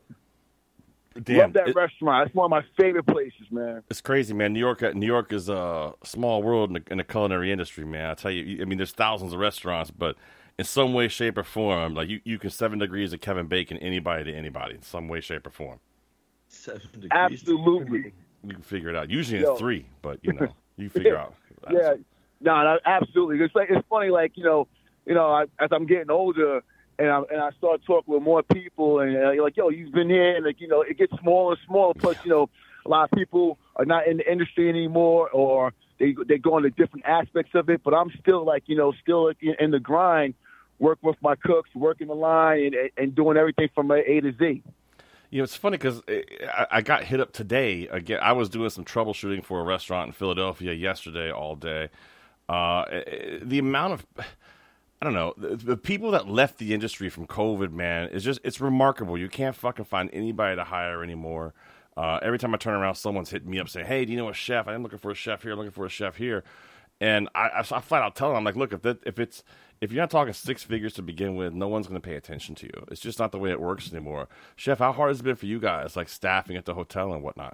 [SPEAKER 5] Damn,
[SPEAKER 15] Love that
[SPEAKER 5] it-
[SPEAKER 15] restaurant. It's one of my favorite places, man.
[SPEAKER 5] It's crazy, man. New York, New York is a small world in the, in the culinary industry, man. I tell you, I mean, there's thousands of restaurants, but in some way, shape, or form, like you, you can seven degrees of Kevin Bacon anybody to anybody in some way, shape, or form.
[SPEAKER 7] Seven degrees.
[SPEAKER 15] Absolutely.
[SPEAKER 5] You can figure it out. Usually
[SPEAKER 15] Yo.
[SPEAKER 5] it's three, but you know, you figure out.
[SPEAKER 15] Yeah, no, no, absolutely. It's like it's funny, like you know, you know, I, as I'm getting older, and I and I start talking with more people, and uh, you're like, yo, you've been here, and like you know, it gets smaller and smaller. Plus, you know, a lot of people are not in the industry anymore, or they they go into different aspects of it. But I'm still like, you know, still like, in, in the grind, working with my cooks, working the line, and and doing everything from A to Z.
[SPEAKER 5] You know, it's funny because I, I got hit up today. Again, I was doing some troubleshooting for a restaurant in Philadelphia yesterday all day. Uh, the amount of, I don't know, the, the people that left the industry from COVID, man, is just, it's remarkable. You can't fucking find anybody to hire anymore. Uh, every time I turn around, someone's hitting me up saying, hey, do you know a chef? I'm looking for a chef here, I'm looking for a chef here. And I, I, I flat out tell them, I'm like, look, if that, if it's, if you're not talking six figures to begin with, no one's going to pay attention to you. It's just not the way it works anymore. Chef, how hard has it been for you guys, like staffing at the hotel and whatnot?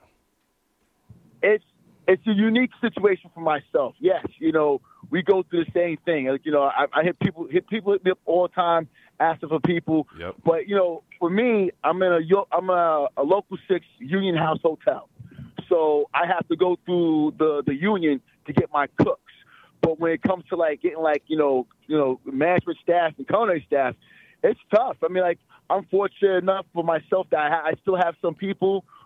[SPEAKER 15] It's it's a unique situation for myself. Yes, you know, we go through the same thing. Like, you know, I, I hit people hit people hit me up all the time, asking for people.
[SPEAKER 5] Yep.
[SPEAKER 15] But you know, for me, I'm in a yo- I'm a, a local six Union House hotel, so I have to go through the the union to get my cooks. But when it comes to like getting like you know you know management staff and culinary staff, it's tough. I mean, like I'm fortunate enough for myself that I, ha- I still have some people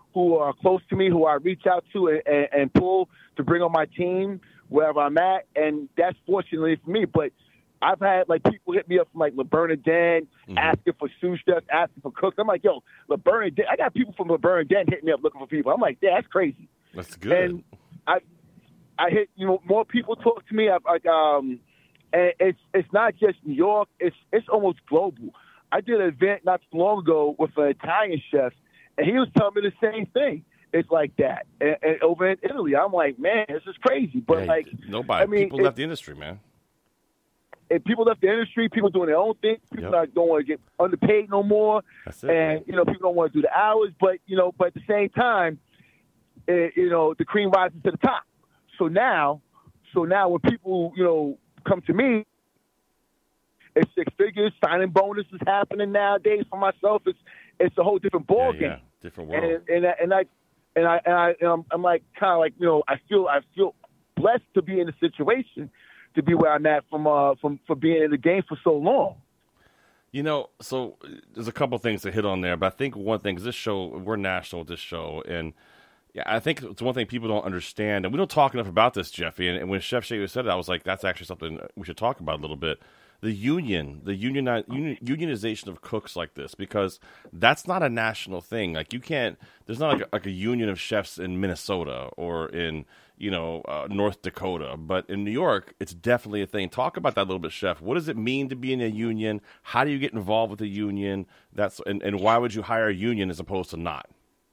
[SPEAKER 15] who are close to me, who I reach out to and, and, and pull to bring on my team wherever I'm at, and that's fortunately for me. But I've had like people hit me up from like Le Bernardin, mm-hmm. asking for sous chefs, asking for cooks. I'm like, yo, Le Bernardin. I got people from Le Bernardin hitting me up looking for people. I'm like, yeah, that's crazy.
[SPEAKER 5] That's good.
[SPEAKER 15] And I, I hit you know more people talk to me. I, like um, and it's it's not just New York. It's it's almost global. I did an event not too long ago with an Italian chef, and he was telling me the same thing. It's like that, and, and over in Italy, I'm like, man, this is crazy. But
[SPEAKER 5] yeah,
[SPEAKER 15] like,
[SPEAKER 5] nobody,
[SPEAKER 15] I mean,
[SPEAKER 5] people left the industry, man.
[SPEAKER 15] And people left the industry, people doing their own thing. People
[SPEAKER 5] Yep.
[SPEAKER 15] not don't want to get underpaid no more.
[SPEAKER 5] That's it.
[SPEAKER 15] And, you know, people don't want to do the hours. But, you know, but at the same time, eh, you know, the cream rises to the top. So now, so now when people, you know, come to me, it's six figures, signing bonuses happening nowadays for myself. It's it's a whole different ball
[SPEAKER 5] Yeah,
[SPEAKER 15] game.
[SPEAKER 5] yeah. Different world.
[SPEAKER 15] And and I, and I and I and I and I'm, I'm like kind of like you know I feel I feel blessed to be in a situation to be where I'm at from uh from for being in the game for so long.
[SPEAKER 5] You know, so uh, there's a couple things to hit on there, but I think one thing is this show, we're national with this show, and yeah, I think it's one thing people don't understand, and we don't talk enough about this, Jeffy. And, and when Chef Shaver said it, I was like, that's actually something we should talk about a little bit. The union, the union, union, unionization of cooks like this, because that's not a national thing. Like you can't, there's not like a, like a union of chefs in Minnesota or in, you know, uh, North Dakota, but in New York, it's definitely a thing. Talk about that a little bit, Chef. What does it mean to be in a union? How do you get involved with a union? That's and, and why would you hire a union as opposed to not?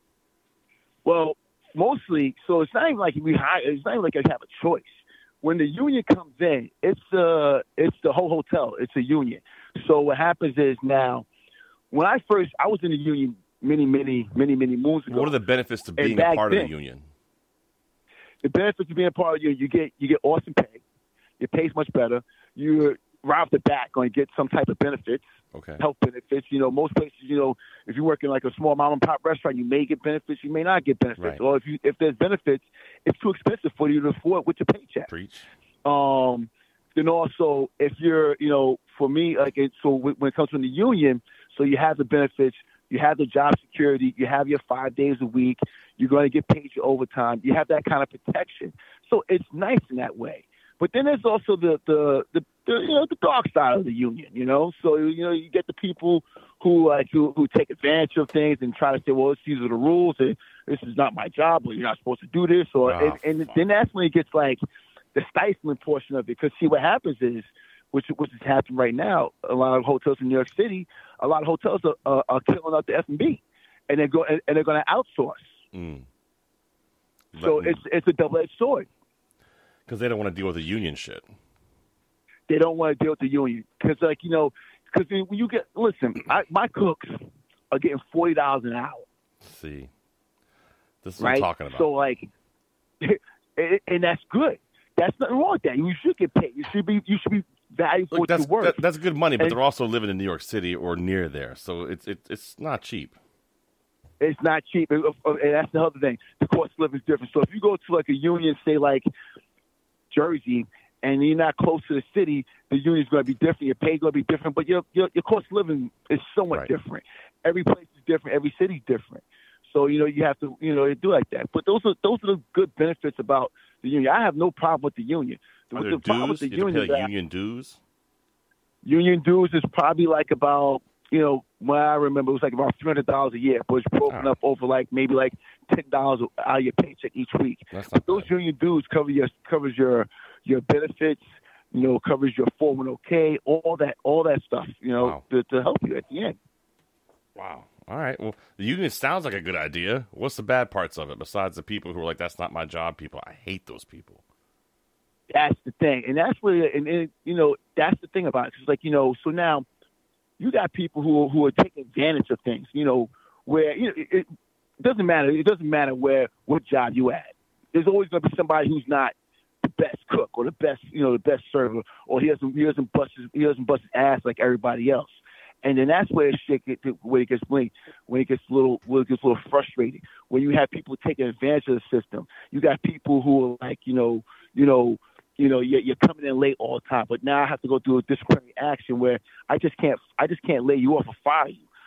[SPEAKER 15] Well, mostly, so it's not even like we hire. It's not even like I have a choice. When the union comes in, it's uh it's the whole hotel. It's a union. So what happens is now, when I first I was in the union many, many, many, many moons ago.
[SPEAKER 5] What are the benefits to being
[SPEAKER 15] back
[SPEAKER 5] a part
[SPEAKER 15] then,
[SPEAKER 5] of the union?
[SPEAKER 15] The benefits of being a part of the union, you get you get awesome pay. Your pay's much better. You're right off the bat going to get some type of benefits.
[SPEAKER 5] Okay.
[SPEAKER 15] Health benefits. You know, most places, you know, if you work in like a small mom and pop restaurant, you may get benefits, you may not get benefits.
[SPEAKER 5] Right.
[SPEAKER 15] Or if you if there's benefits, it's too expensive for you to afford with your paycheck.
[SPEAKER 5] Preach.
[SPEAKER 15] Um, then also, if you're, you know, for me, like, it, so when it comes to the union, so you have the benefits, you have the job security, you have your five days a week, you're going to get paid your overtime, you have that kind of protection. So it's nice in that way. But then there's also the, the, the, the you know, the dark side of the union, you know? So, you know, you get the people who, like, who, who take advantage of things and try to say, well, these are the rules, and this is not my job, or you're not supposed to do this. Or,
[SPEAKER 5] Oh,
[SPEAKER 15] and, and then that's when it gets, like, the stifling portion of it. Because, see, what happens is, which, which is happening right now, a lot of hotels in New York City, a lot of hotels are, are, are killing out the F and B, and they're, go, and, and they're going to outsource.
[SPEAKER 5] Mm.
[SPEAKER 15] So it's it's a double-edged sword.
[SPEAKER 5] Because they don't want to deal with the union shit.
[SPEAKER 15] They don't want to deal with the union because, like, you know, because when you get listen, I, my cooks are getting forty dollars an hour.
[SPEAKER 5] See, this is what
[SPEAKER 15] right?
[SPEAKER 5] I'm talking about.
[SPEAKER 15] So, like, and, and that's good. That's nothing wrong with that. You should get paid. You should be you should be valued for
[SPEAKER 5] Look,
[SPEAKER 15] what
[SPEAKER 5] that's
[SPEAKER 15] you're worth.
[SPEAKER 5] that, that's good money, but
[SPEAKER 15] And-
[SPEAKER 5] they're also living in New York City or near there, so it's it, it's not cheap.
[SPEAKER 15] It's not cheap, and and that's the other thing. The cost of living is different. So if you go to like a union, say like Jersey, and you're not close to the city, the union's going to be different. Your pay's going to be different, but your your, your cost of living is somewhat
[SPEAKER 5] Right.
[SPEAKER 15] different. Every place is different. Every city's different. So you know you have to you know do like that. But those are those are the good benefits about the union. I have no problem with the union. The,
[SPEAKER 5] Are there
[SPEAKER 15] the problem with
[SPEAKER 5] dues?
[SPEAKER 15] the
[SPEAKER 5] You have to
[SPEAKER 15] union
[SPEAKER 5] pay
[SPEAKER 15] is
[SPEAKER 5] like
[SPEAKER 15] that
[SPEAKER 5] union dues.
[SPEAKER 15] union dues is probably like about you know when I remember it was like about three hundred dollars a year, but it's broken
[SPEAKER 5] Oh.
[SPEAKER 15] up over like maybe like ten dollars out of your paycheck each week.
[SPEAKER 5] That's
[SPEAKER 15] But those union dues cover your covers your your benefits, you know, covers your four oh one k, all that all that stuff, you know,
[SPEAKER 5] Wow.
[SPEAKER 15] to, to help you at the end.
[SPEAKER 5] Wow. All right. Well, the union sounds like a good idea. What's the bad parts of it besides the people who are like, "That's not my job"? People, I hate those people.
[SPEAKER 15] That's the thing, and that's where, and, and you know, that's the thing about it. It's like you know, so now you got people who who are taking advantage of things. You know, where you know, it, it doesn't matter. It doesn't matter where what job you at. There's always going to be somebody who's not the best cook or the best, you know, the best server, or he doesn't he doesn't bust his, he doesn't bust his ass like everybody else. And then that's where shit get where it gets blinked, when it gets a little, when it gets a little frustrating. When you have people taking advantage of the system, you got people who are like, you know, you know, you know, you're, you're coming in late all the time. But now I have to go through a disciplinary action where I just can't, I just can't lay you off or fire you.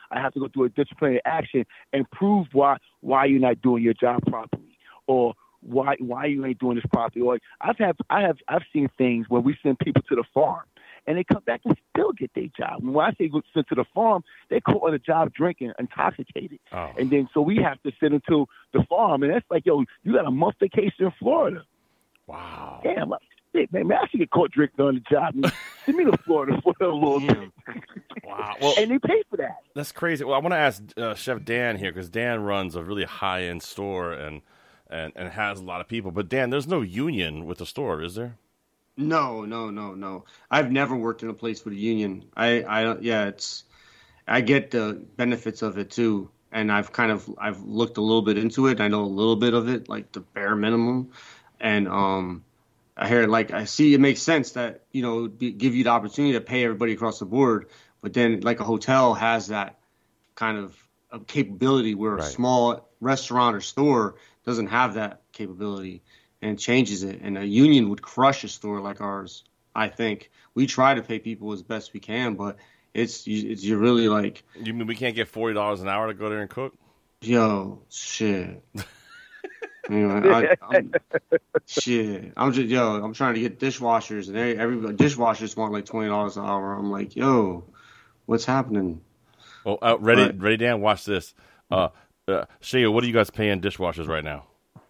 [SPEAKER 15] I have to go through a disciplinary action and prove why why you're not doing your job properly, or why why you ain't doing this properly. Or I've had I have I've seen things where we send people to the farm and they come back and still get their job. And when I say go sent to the farm, they caught on the job drinking, intoxicated,
[SPEAKER 5] oh.
[SPEAKER 15] and then so we have to send them to the farm, and that's like, yo, you got a month vacation in Florida.
[SPEAKER 5] Wow.
[SPEAKER 15] Damn. Shit, man, man, I should get caught drinking on the job. Send me to Florida for a little bit.
[SPEAKER 5] Wow. Well,
[SPEAKER 15] and they pay for that.
[SPEAKER 5] That's crazy. Well, I want to ask uh, Chef Dan here, because Dan runs a really high-end store and, and, and has a lot of people. But, Dan, there's no union with the store, is there?
[SPEAKER 6] No, no, no, no. I've never worked in a place with a union. I, I, yeah, it's, I get the benefits of it, too. And I've kind of, I've looked a little bit into it. I know a little bit of it, like the bare minimum. And, um... I hear like I see it makes sense that, you know, be, give you the opportunity to pay everybody across the board, but then like a hotel has that kind of, of capability where
[SPEAKER 5] right.
[SPEAKER 6] a small restaurant or store doesn't have that capability and changes it. And a union would crush a store like ours. I think we try to pay people as best we can, but it's it's you're really like.
[SPEAKER 5] You mean we can't get forty dollars an hour to go there and cook?
[SPEAKER 6] Yo, shit. You know, I, I'm, shit. I'm just yo. I'm trying to get dishwashers, and every, every dishwashers want like twenty dollars an hour. I'm like, yo, what's happening?
[SPEAKER 5] Well, uh, ready,
[SPEAKER 6] but,
[SPEAKER 5] ready, Dan. Watch this. Uh, uh, Shea, what are you guys paying dishwashers right now?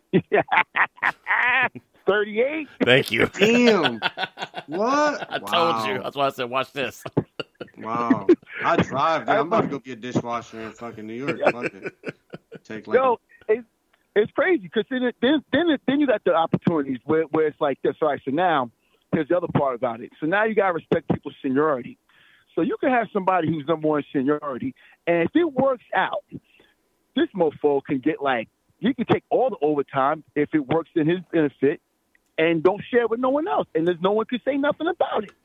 [SPEAKER 15] Thirty-eight.
[SPEAKER 5] Thank you.
[SPEAKER 6] Damn. What?
[SPEAKER 5] I
[SPEAKER 6] wow.
[SPEAKER 5] told you. That's why I said, watch this.
[SPEAKER 6] Wow. I drive. Dude. I'm about to go get a dishwasher in fucking New York. Fuck it. Take like.
[SPEAKER 15] Yo, it's, it's crazy because then, then, then, then you got the opportunities where, where it's like this. All right, so now here's the other part about it. So now you got to respect people's seniority. So you can have somebody who's number one seniority, and if it works out, this mofo can get like, he can take all the overtime if it works in his benefit and don't share with no one else. And there's no one can say nothing about it.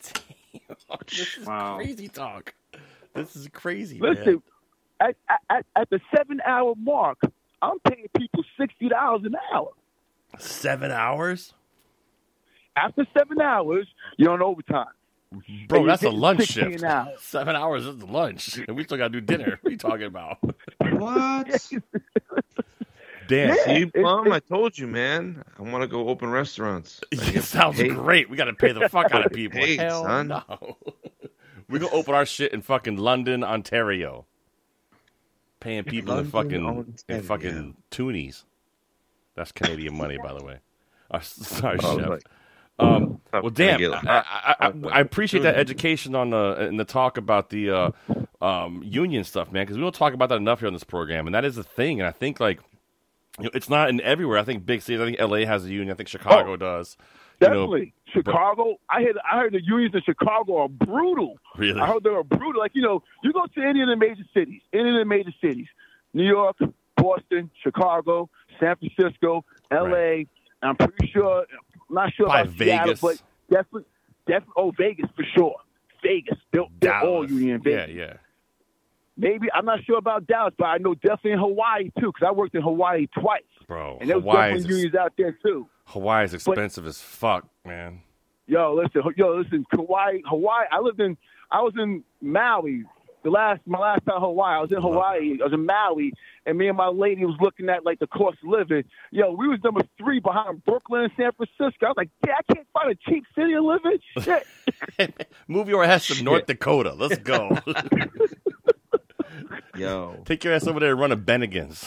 [SPEAKER 5] This is
[SPEAKER 6] wow.
[SPEAKER 5] crazy talk. This is crazy,
[SPEAKER 15] Listen,
[SPEAKER 5] man.
[SPEAKER 15] At, at, at the seven-hour mark, I'm paying people sixty dollars an hour.
[SPEAKER 5] Seven hours?
[SPEAKER 15] After seven hours, you're on overtime.
[SPEAKER 5] Bro,
[SPEAKER 15] and
[SPEAKER 5] that's a
[SPEAKER 15] you're
[SPEAKER 5] lunch
[SPEAKER 15] sixteen
[SPEAKER 5] shift.
[SPEAKER 15] an hour.
[SPEAKER 5] Seven hours is lunch, and we still got to do dinner. What are you talking about?
[SPEAKER 6] What?
[SPEAKER 5] Dan,
[SPEAKER 15] Yeah.
[SPEAKER 7] See,
[SPEAKER 15] It's-
[SPEAKER 7] Mom,
[SPEAKER 15] it's-
[SPEAKER 7] I told you, man. I want to go open restaurants.
[SPEAKER 5] it sounds
[SPEAKER 7] Hey.
[SPEAKER 5] great. We got to pay the fuck out of people.
[SPEAKER 7] Hey,
[SPEAKER 5] Hell
[SPEAKER 7] son.
[SPEAKER 5] no. We're going to open our shit in fucking London, Ontario. Paying people in
[SPEAKER 7] London,
[SPEAKER 5] fucking in
[SPEAKER 7] Ontario.
[SPEAKER 5] fucking toonies. That's Canadian money, by the way. Uh, sorry,
[SPEAKER 7] Oh,
[SPEAKER 5] Chef.
[SPEAKER 7] like-
[SPEAKER 5] Um,
[SPEAKER 7] Tough
[SPEAKER 5] well,
[SPEAKER 7] to
[SPEAKER 5] damn,
[SPEAKER 7] get
[SPEAKER 5] I,
[SPEAKER 7] like-
[SPEAKER 5] I, I, I appreciate that education on the in the talk about the uh, um, union stuff, man, because we don't talk about that enough here on this program, and that is a thing. And I think like you know, it's not in everywhere. I think big cities. I think L A has a union. I think Chicago
[SPEAKER 15] Oh,
[SPEAKER 5] does. You know,
[SPEAKER 15] Definitely. Chicago, I heard I heard the unions in Chicago are brutal.
[SPEAKER 5] Really?
[SPEAKER 15] I heard they are brutal. Like, you know, you go to any of the major cities, any of the major cities, New York, Boston, Chicago, San Francisco, L A,
[SPEAKER 5] Right.
[SPEAKER 15] I'm pretty sure, I'm not sure
[SPEAKER 5] Probably
[SPEAKER 15] about Seattle,
[SPEAKER 5] Vegas.
[SPEAKER 15] but definitely, definitely, oh, Vegas for sure. Vegas. They're, they're all
[SPEAKER 5] Dallas.
[SPEAKER 15] union in
[SPEAKER 5] Yeah,
[SPEAKER 15] Vegas.
[SPEAKER 5] yeah.
[SPEAKER 15] Maybe, I'm not sure about Dallas, but I know definitely in Hawaii, too, because I worked in Hawaii twice.
[SPEAKER 5] Bro,
[SPEAKER 15] And there was
[SPEAKER 5] Hawaii is
[SPEAKER 15] definitely unions out there, too.
[SPEAKER 5] Hawaii is expensive as fuck, man.
[SPEAKER 15] Yo, listen, yo, listen, Hawaii, Hawaii. I lived in, I was in Maui. The last, my last time in Hawaii, I was in Hawaii. I was in Maui, and me and my lady was looking at like the cost of living. Yo, we was number three behind Brooklyn and San Francisco. I was like, yeah, I can't find a cheap city to live in. Shit.
[SPEAKER 5] Move your ass to North Dakota. Let's go.
[SPEAKER 7] Yo.
[SPEAKER 5] Take your ass over there and run a Bennigan's.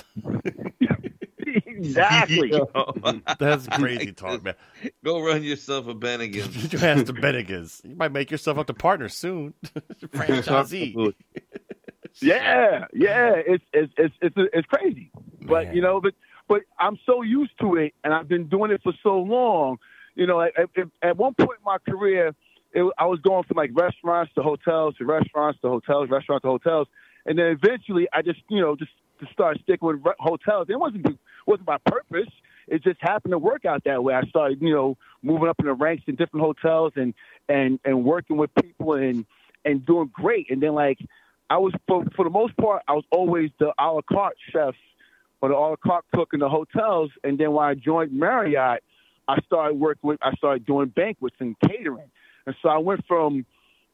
[SPEAKER 15] Exactly.
[SPEAKER 5] That's crazy talk, man.
[SPEAKER 7] Go run yourself a Bennigan.
[SPEAKER 5] Get your ass to Bennigan's. You might make yourself up to partner soon. Franchisee.
[SPEAKER 15] Yeah, yeah, it's it's it's it's, it's crazy, but
[SPEAKER 5] Man.
[SPEAKER 15] you know, but but I'm so used to it, and I've been doing it for so long. You know, at, at, at one point in my career, it, I was going from like restaurants to hotels to restaurants to hotels, restaurants to hotels, and then eventually I just you know just to start sticking with re- hotels. It wasn't wasn't my purpose. It just happened to work out that way. I started you know moving up in the ranks in different hotels and and and working with people and and doing great, and then like. I was, for, for the most part, I was always the a la carte chef or the a la carte cook in the hotels. And then when I joined Marriott, I started working with, I started doing banquets and catering. And so I went from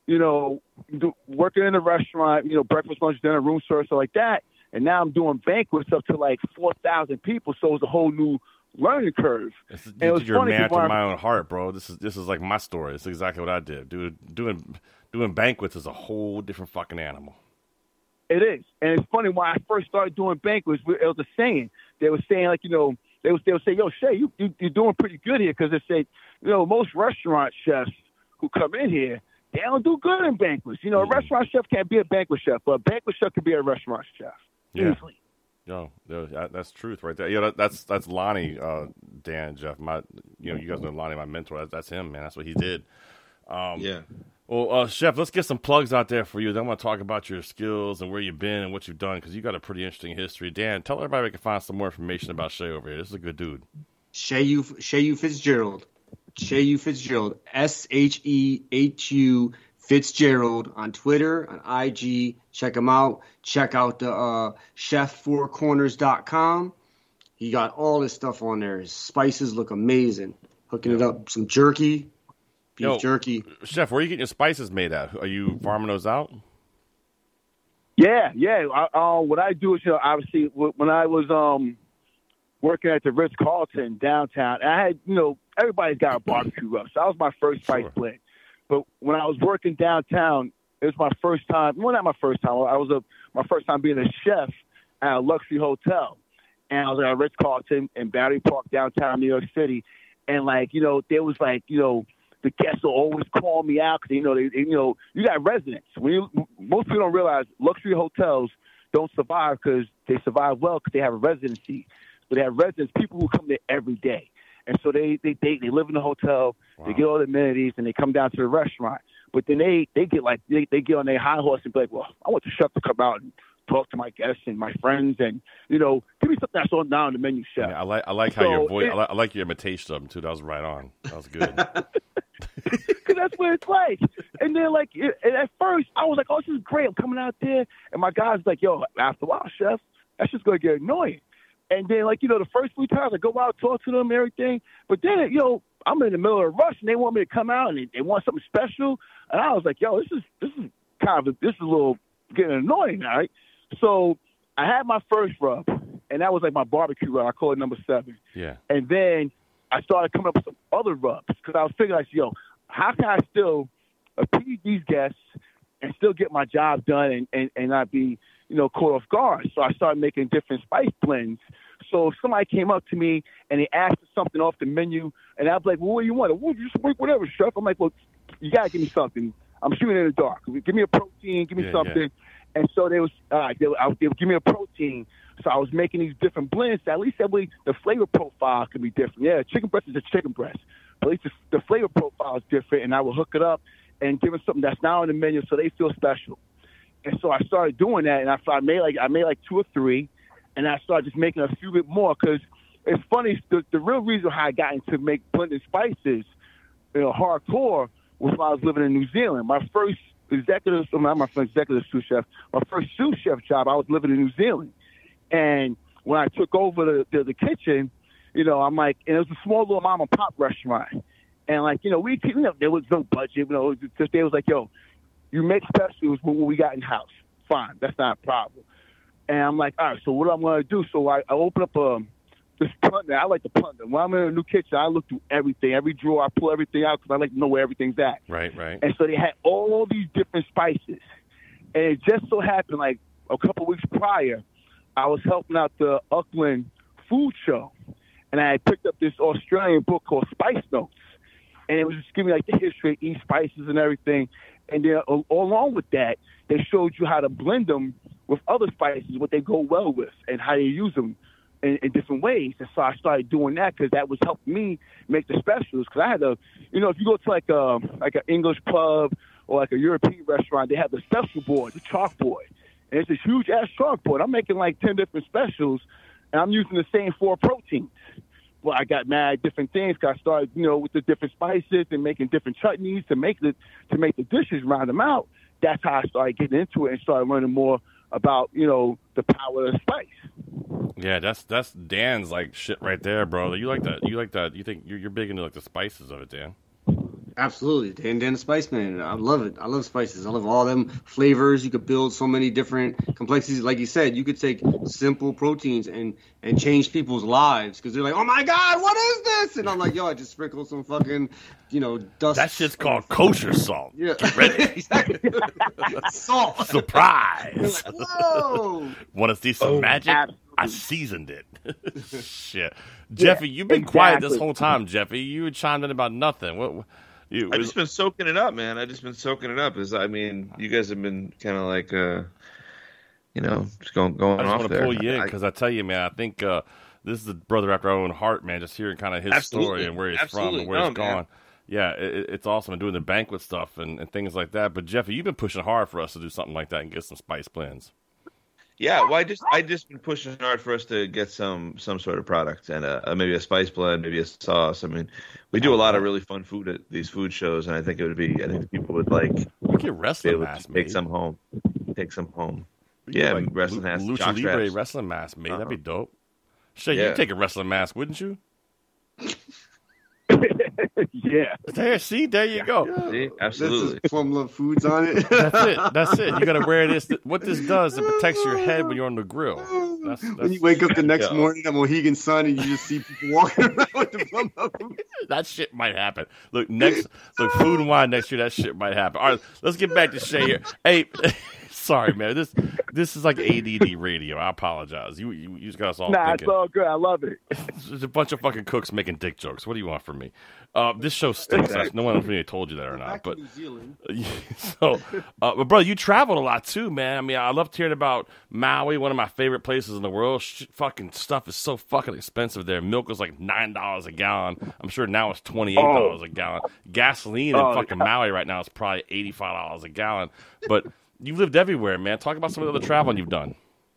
[SPEAKER 15] you know, do, working in a restaurant, you know, breakfast, lunch, dinner, room service, stuff like that. And now I'm doing banquets up to like four thousand people. So it's a whole new learning curve.
[SPEAKER 5] It's,
[SPEAKER 15] and
[SPEAKER 5] you
[SPEAKER 15] it was
[SPEAKER 5] did your
[SPEAKER 15] funny
[SPEAKER 5] man after
[SPEAKER 15] I'm-
[SPEAKER 5] my own heart, bro. This is this is like my story. It's exactly what I did. Dude, doing doing banquets is a whole different fucking animal.
[SPEAKER 15] It is. And it's funny, when I first started doing banquets, it was a saying. They were saying, like, you know, they would, they would say, yo, Shay, you, you, you're doing pretty good here. Because they say, you know, most restaurant chefs who come in here, they don't do good in banquets. You know, a restaurant chef can't be a banquet chef, but a banquet chef can be a restaurant chef.
[SPEAKER 5] Yeah.
[SPEAKER 15] Easily.
[SPEAKER 5] Yo, yo, that- that's truth right there. Yeah, that, that's that's Lonnie, uh, Dan, Jeff. My, you know, you guys know Lonnie, my mentor. That, that's him, man. That's what he did. Um,
[SPEAKER 6] Yeah.
[SPEAKER 5] Well, uh, Chef, let's get some plugs out there for you. Then I want to talk about your skills and where you've been and what you've done, because you got a pretty interesting history. Dan, tell everybody we can find some more information about Shay over here. This is a good dude.
[SPEAKER 6] Shayu Shayu Fitzgerald, Shayu Fitzgerald, S H E H U Fitzgerald on Twitter, on I G. Check him out. Check out the uh, chef four corners dot com. He got all this stuff on there. His spices look amazing. Hooking it up, some jerky, beef
[SPEAKER 5] Yo,
[SPEAKER 6] jerky.
[SPEAKER 5] Chef, where are you getting your spices made at? Are you farming those out?
[SPEAKER 15] Yeah, yeah. I, uh, what I do is, you know, obviously, w- when I was um, working at the Ritz Carlton downtown, I had, you know, everybody's got a barbecue rub. So that was my first spice blend. But when I was working downtown, it was my first time. Well, not my first time. I was a my first time being a chef at a luxury hotel, and I was at Ritz Carlton in Battery Park, downtown New York City. And like, you know, there was like, you know, the guests will always call me out because, you know, they, they, you know, you got residents. When you, most people don't realize luxury hotels don't survive because they survive well because they have a residency. But they have residents, people who come there every day. And so they, they, they, they live in the hotel, wow. They get all the amenities, and they come down to the restaurant. But then they, they get like, they, they get on their high horse and be like, well, I want the chef to come out and talk to my guests and my friends and, you know, give me something that's on down on the menu, chef.
[SPEAKER 5] Yeah, I like I like how
[SPEAKER 15] So
[SPEAKER 5] your voice.
[SPEAKER 15] it-
[SPEAKER 5] I, like, I like your imitation of him too. That was right on. That was good.
[SPEAKER 15] Because that's what it's like. And then, like, it, and at first, I was like, oh, this is great. I'm coming out there. And my guy's like, yo, after a while, chef, that's just going to get annoying. And then, like, you know, the first few times I go out, talk to them, and everything. But then, you know, I'm in the middle of a rush, and they want me to come out, and they, they want something special. And I was like, yo, this is this is kind of, this is a little getting annoying, all right? So I had my first rub, and that was like my barbecue rub. I call it number seven.
[SPEAKER 5] Yeah.
[SPEAKER 15] And then I started coming up with some other rubs because I was figuring, like, yo, how can I still appease these guests and still get my job done and, and, and not be, you know, caught off guard? So I started making different spice blends. So if somebody came up to me and they asked for something off the menu, and I'd be like, well, what do you want? Well, just make whatever, chef. I'm like, well, you got to give me something. I'm shooting in the dark. Give me a protein. Give me
[SPEAKER 5] Yeah,
[SPEAKER 15] something.
[SPEAKER 5] yeah.
[SPEAKER 15] And so they was, uh, they, would- I, they would give me a protein. So I was making these different blends. At least that way the flavor profile could be different. Yeah, chicken breast is a chicken breast. But at least the, the flavor profile is different. And I would hook it up and give them something that's now on the menu so they feel special. And so I started doing that. And I, I made like I made like two or three. And I started just making a few bit more because it's funny. The, the real reason how I got into make blended spices, you know, hardcore, was when I was living in New Zealand. My first executive, well, not my first executive sous chef, my first sous chef job, I was living in New Zealand. And when I took over the, the, the kitchen, you know, I'm like, and it was a small little mom and pop restaurant. And like, you know, we, you know, there was no budget, you know, it was just, they was like, yo, you make specials with what we got in house. Fine. That's not a problem. And I'm like, all right, so what I'm going to do? So I, I open up um, this plunder. I like to plunder. When I'm in a new kitchen, I look through everything. Every drawer, I pull everything out because I like to know where everything's at.
[SPEAKER 5] Right, right.
[SPEAKER 15] And so they had all these different spices. And it just so happened, like a couple weeks prior, I was helping out the Auckland Food Show. And I had picked up this Australian book called Spice Notes. And it was just giving me like the history of each spices and everything. And then uh, along with that, they showed you how to blend them with other spices, what they go well with, and how you use them in, in different ways. And so I started doing that because that was helping me make the specials. Because I had to, you know, if you go to like a like an English pub or like a European restaurant, they have the special board, the chalkboard, and it's a huge ass chalkboard. I'm making like ten different specials, and I'm using the same four proteins. Well, I got mad different things. Cause I started, you know, with the different spices and making different chutneys to make the to make the dishes, round them out. That's how I started getting into it and started learning more about, you know, the power of spice.
[SPEAKER 5] Yeah, that's that's Dan's like shit right there, bro. You like that? You like that? You think you're, you're big into like the spices of it, Dan?
[SPEAKER 6] Absolutely, Dan Dan the Spice Man. I love it. I love spices. I love all them flavors. You could build so many different complexities. Like you said, you could take simple proteins and and change people's lives because they're like, "Oh my God, what is this?" And I'm like, "Yo, I just sprinkled some fucking, you know, dust."
[SPEAKER 5] That shit's called kosher salt.
[SPEAKER 6] Yeah,
[SPEAKER 5] Get ready.
[SPEAKER 6] Salt.
[SPEAKER 5] Surprise.
[SPEAKER 6] Like, whoa.
[SPEAKER 5] Want to see some
[SPEAKER 6] Oh,
[SPEAKER 5] magic?
[SPEAKER 6] absolutely.
[SPEAKER 5] I seasoned it. Shit, Jeffy, you've been quiet this whole time. Jeffy, you were chiming in about nothing. What? You,
[SPEAKER 7] I've just been soaking it up, man. I've just been soaking it up. Is I mean, you guys have been kind of like, uh, you know, just going going
[SPEAKER 5] I just
[SPEAKER 7] off
[SPEAKER 5] want to
[SPEAKER 7] there.
[SPEAKER 5] pull you in
[SPEAKER 7] I-
[SPEAKER 5] because I, tell you, man, I think uh, this is a brother after our own heart, man. Just hearing kind of his
[SPEAKER 7] Absolutely.
[SPEAKER 5] story and where he's
[SPEAKER 7] Absolutely.
[SPEAKER 5] from and where
[SPEAKER 7] No,
[SPEAKER 5] he's
[SPEAKER 7] man.
[SPEAKER 5] gone. Yeah, it, it's awesome. And doing the banquet stuff and, and things like that. But Jeffy, you've been pushing hard for us to do something like that and get some spice blends.
[SPEAKER 7] Yeah, well, I just I just been pushing hard for us to get some some sort of product and uh, maybe a spice blend, maybe a sauce. I mean, we do a lot of really fun food at these food shows, and I think it would be I think people would like
[SPEAKER 5] we get
[SPEAKER 7] be
[SPEAKER 5] wrestling
[SPEAKER 7] able to
[SPEAKER 5] masks
[SPEAKER 7] take
[SPEAKER 5] made.
[SPEAKER 7] some home, take some home.
[SPEAKER 5] We
[SPEAKER 7] Yeah,
[SPEAKER 5] get, like,
[SPEAKER 7] wrestling
[SPEAKER 5] Lu-
[SPEAKER 7] masks,
[SPEAKER 5] Lucha
[SPEAKER 7] jock
[SPEAKER 5] Libre
[SPEAKER 7] straps.
[SPEAKER 5] wrestling mask made. That'd be
[SPEAKER 7] Uh-huh.
[SPEAKER 5] dope. Shay,
[SPEAKER 7] Yeah.
[SPEAKER 5] you'd take a wrestling mask, wouldn't you?
[SPEAKER 15] Yeah.
[SPEAKER 5] There, see, there you go.
[SPEAKER 7] See, absolutely.
[SPEAKER 6] This is Plum Love Foods on it.
[SPEAKER 5] That's it. That's it. You got to wear this. What this does, it protects your head when you're on the grill. That's, that's,
[SPEAKER 6] When you wake up the next
[SPEAKER 5] Yeah.
[SPEAKER 6] morning at Mohegan Sun and you just see people walking around with the Plum Love Foods.
[SPEAKER 5] That shit might happen. Look, next, look, food and wine next year. That shit might happen. All right, let's get back to Shay here. Hey, sorry, man. This this is like A D D radio. I apologize. You you, you just got us all
[SPEAKER 15] Nah,
[SPEAKER 5] thinking.
[SPEAKER 15] it's all good. I love it.
[SPEAKER 5] There's a bunch of fucking cooks making dick jokes. What do you want from me? Uh, this show stinks.
[SPEAKER 15] Exactly.
[SPEAKER 5] No one knows if I told you that or not.
[SPEAKER 6] Back to
[SPEAKER 5] But
[SPEAKER 6] New Zealand.
[SPEAKER 5] so, uh, but brother, you traveled a lot too, man. I mean, I loved hearing about Maui, one of my favorite places in the world. Sh- fucking stuff is so fucking expensive there. Milk was like nine dollars a gallon. I'm sure now it's twenty eight dollars
[SPEAKER 15] Oh.
[SPEAKER 5] a gallon. Gasoline in
[SPEAKER 15] Oh,
[SPEAKER 5] fucking
[SPEAKER 15] yeah.
[SPEAKER 5] Maui right now is probably eighty five dollars a gallon. But you've lived everywhere, man. Talk about some of the other traveling you've done.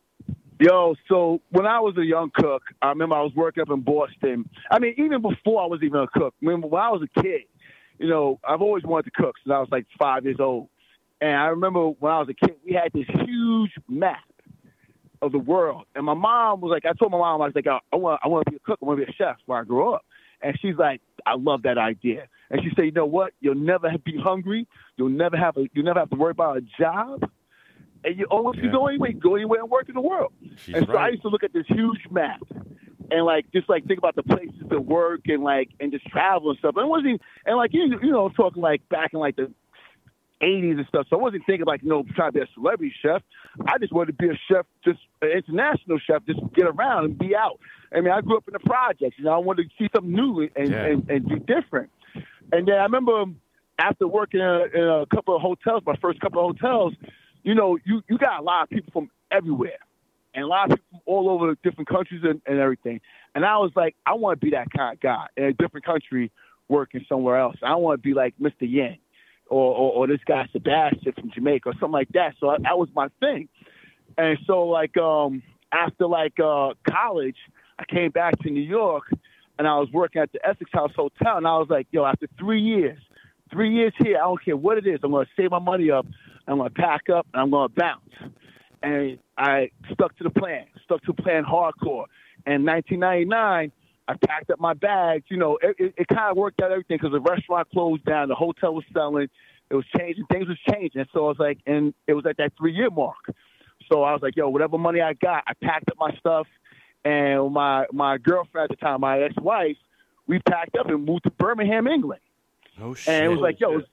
[SPEAKER 15] Yo, so when I was a young cook, I remember I was working up in Boston. I mean, even before I was even a cook, remember when I was a kid, you know, I've always wanted to cook since I was like five years old. And I remember when I was a kid, we had this huge map of the world. And my mom was like, I told my mom, I was like, I, I want I want to be a cook. I want to be a chef where I grew up. And she's like, I love that idea. And she said, you know what? You'll never be hungry. You'll never have a, you'll never have to worry about a job. And you always
[SPEAKER 5] Yeah.
[SPEAKER 15] you go anywhere, go anywhere and work in the world.
[SPEAKER 5] She's
[SPEAKER 15] and so I
[SPEAKER 5] right.
[SPEAKER 15] used to look at this huge map and like just like think about the places to work and like and just travel and stuff. And it wasn't even, and like you you know talking like back in like the eighties and stuff. So I wasn't thinking like you know trying to be a celebrity chef. I just wanted to be a chef, just an international chef, just get around and be out. I mean, I grew up in the projects. You know, I wanted to see something new and
[SPEAKER 5] Yeah.
[SPEAKER 15] and, and be different. And then I remember after working in a, in a couple of hotels, my first couple of hotels. You know, you, you got a lot of people from everywhere and a lot of people from all over different countries and, and everything. And I was like, I want to be that kind of guy in a different country working somewhere else. I want to be like Mister Yen or, or, or this guy Sebastian from Jamaica or something like that. So I, that was my thing. And so like um, after like uh, college, I came back to New York and I was working at the Essex House Hotel. And I was like, yo, after three years, three years here, I don't care what it is. I'm going to save my money up. I'm going to pack up, and I'm going to bounce. And I stuck to the plan, stuck to the plan hardcore. And in nineteen ninety-nine, I packed up my bags. You know, it, it, it kind of worked out everything because the restaurant closed down, the hotel was selling, it was changing, things was changing. So I was like, and it was at that three-year mark. So I was like, yo, whatever money I got, I packed up my stuff. And my, my girlfriend at the time, my ex-wife, we packed up and moved to Birmingham, England.
[SPEAKER 5] Oh, shit.
[SPEAKER 15] And it was like, yo, it's,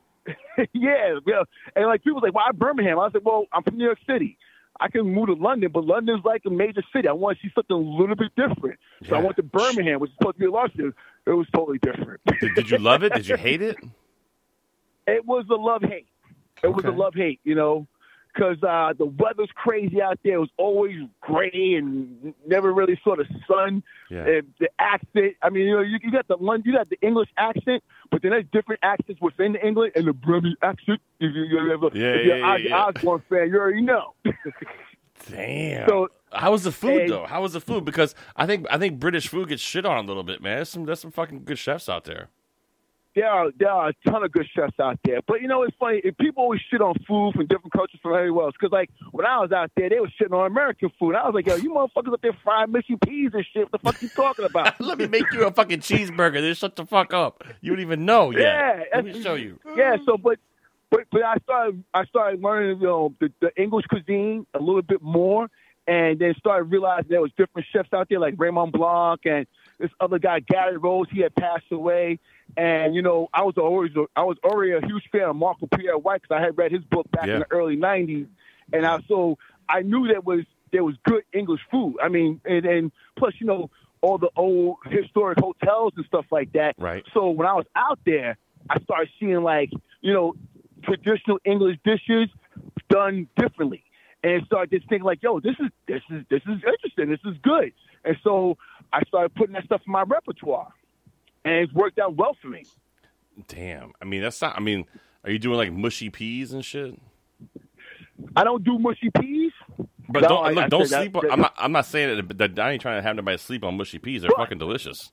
[SPEAKER 15] yeah, yeah. And like people was like, why Birmingham? I was like, well, I'm from New York City. I can move to London, but London's like a major city. I want to see something a little bit different. So
[SPEAKER 5] Yeah.
[SPEAKER 15] I went to Birmingham, which is supposed to be a large city. It was totally different.
[SPEAKER 5] Did, did you love it? Did you hate it?
[SPEAKER 15] It was a love-hate. It was a
[SPEAKER 5] Okay.
[SPEAKER 15] love-hate, you know, because uh, the weather's crazy out there. It was always gray and never really saw the sun.
[SPEAKER 5] Yeah.
[SPEAKER 15] And the accent, I mean, you know, you, you got the London, you got the English accent, but then there's different accents within the English and the Brummie accent. If, you, you ever,
[SPEAKER 5] Yeah,
[SPEAKER 15] if you're
[SPEAKER 5] yeah,
[SPEAKER 15] an
[SPEAKER 5] yeah, yeah.
[SPEAKER 15] Osborne fan, you already know.
[SPEAKER 5] Damn.
[SPEAKER 15] So-
[SPEAKER 5] how was the food
[SPEAKER 15] and-
[SPEAKER 5] though? How was the food? Because I think I think British food gets shit on a little bit, man. There's some there's some fucking good chefs out there.
[SPEAKER 15] there are there are a ton of good chefs out there. But you know, it's funny. If people always shit on food from different cultures from everywhere else, because like when I was out there, they were shitting on American food. And I was like, yo, you motherfuckers up there frying mushy peas and shit. What the fuck you talking about?
[SPEAKER 5] Let me make you a fucking cheeseburger. Then shut the fuck up. You don't even know yet.
[SPEAKER 15] Yeah,
[SPEAKER 5] Let me show you.
[SPEAKER 15] Yeah. So, but but but I started I started learning you know the, the English cuisine a little bit more, and then started realizing there was different chefs out there like Raymond Blanc and this other guy Gary Rose. He had passed away. And, you know, I was always I was already a huge fan of Marco Pierre White because I had read his book back
[SPEAKER 5] Yeah.
[SPEAKER 15] in the early nineties. And I, so I knew there was there was good English food. I mean, and, and plus, you know, all the old historic hotels and stuff like that.
[SPEAKER 5] Right.
[SPEAKER 15] So when I was out there, I started seeing, like, you know, traditional English dishes done differently. And started just thinking, like, yo, this is this is this is interesting. This is good. And so I started putting that stuff in my repertoire. And it's worked out well for me.
[SPEAKER 5] Damn. I mean, that's not. I mean, are you doing like mushy peas and shit?
[SPEAKER 15] I don't do mushy peas.
[SPEAKER 5] But
[SPEAKER 15] No,
[SPEAKER 5] don't
[SPEAKER 15] I-
[SPEAKER 5] look.
[SPEAKER 15] I
[SPEAKER 5] Don't
[SPEAKER 15] said
[SPEAKER 5] sleep.
[SPEAKER 15] that-
[SPEAKER 5] on, I'm not. I'm not saying that, that. I ain't trying to have nobody sleep on mushy peas. They're fucking delicious.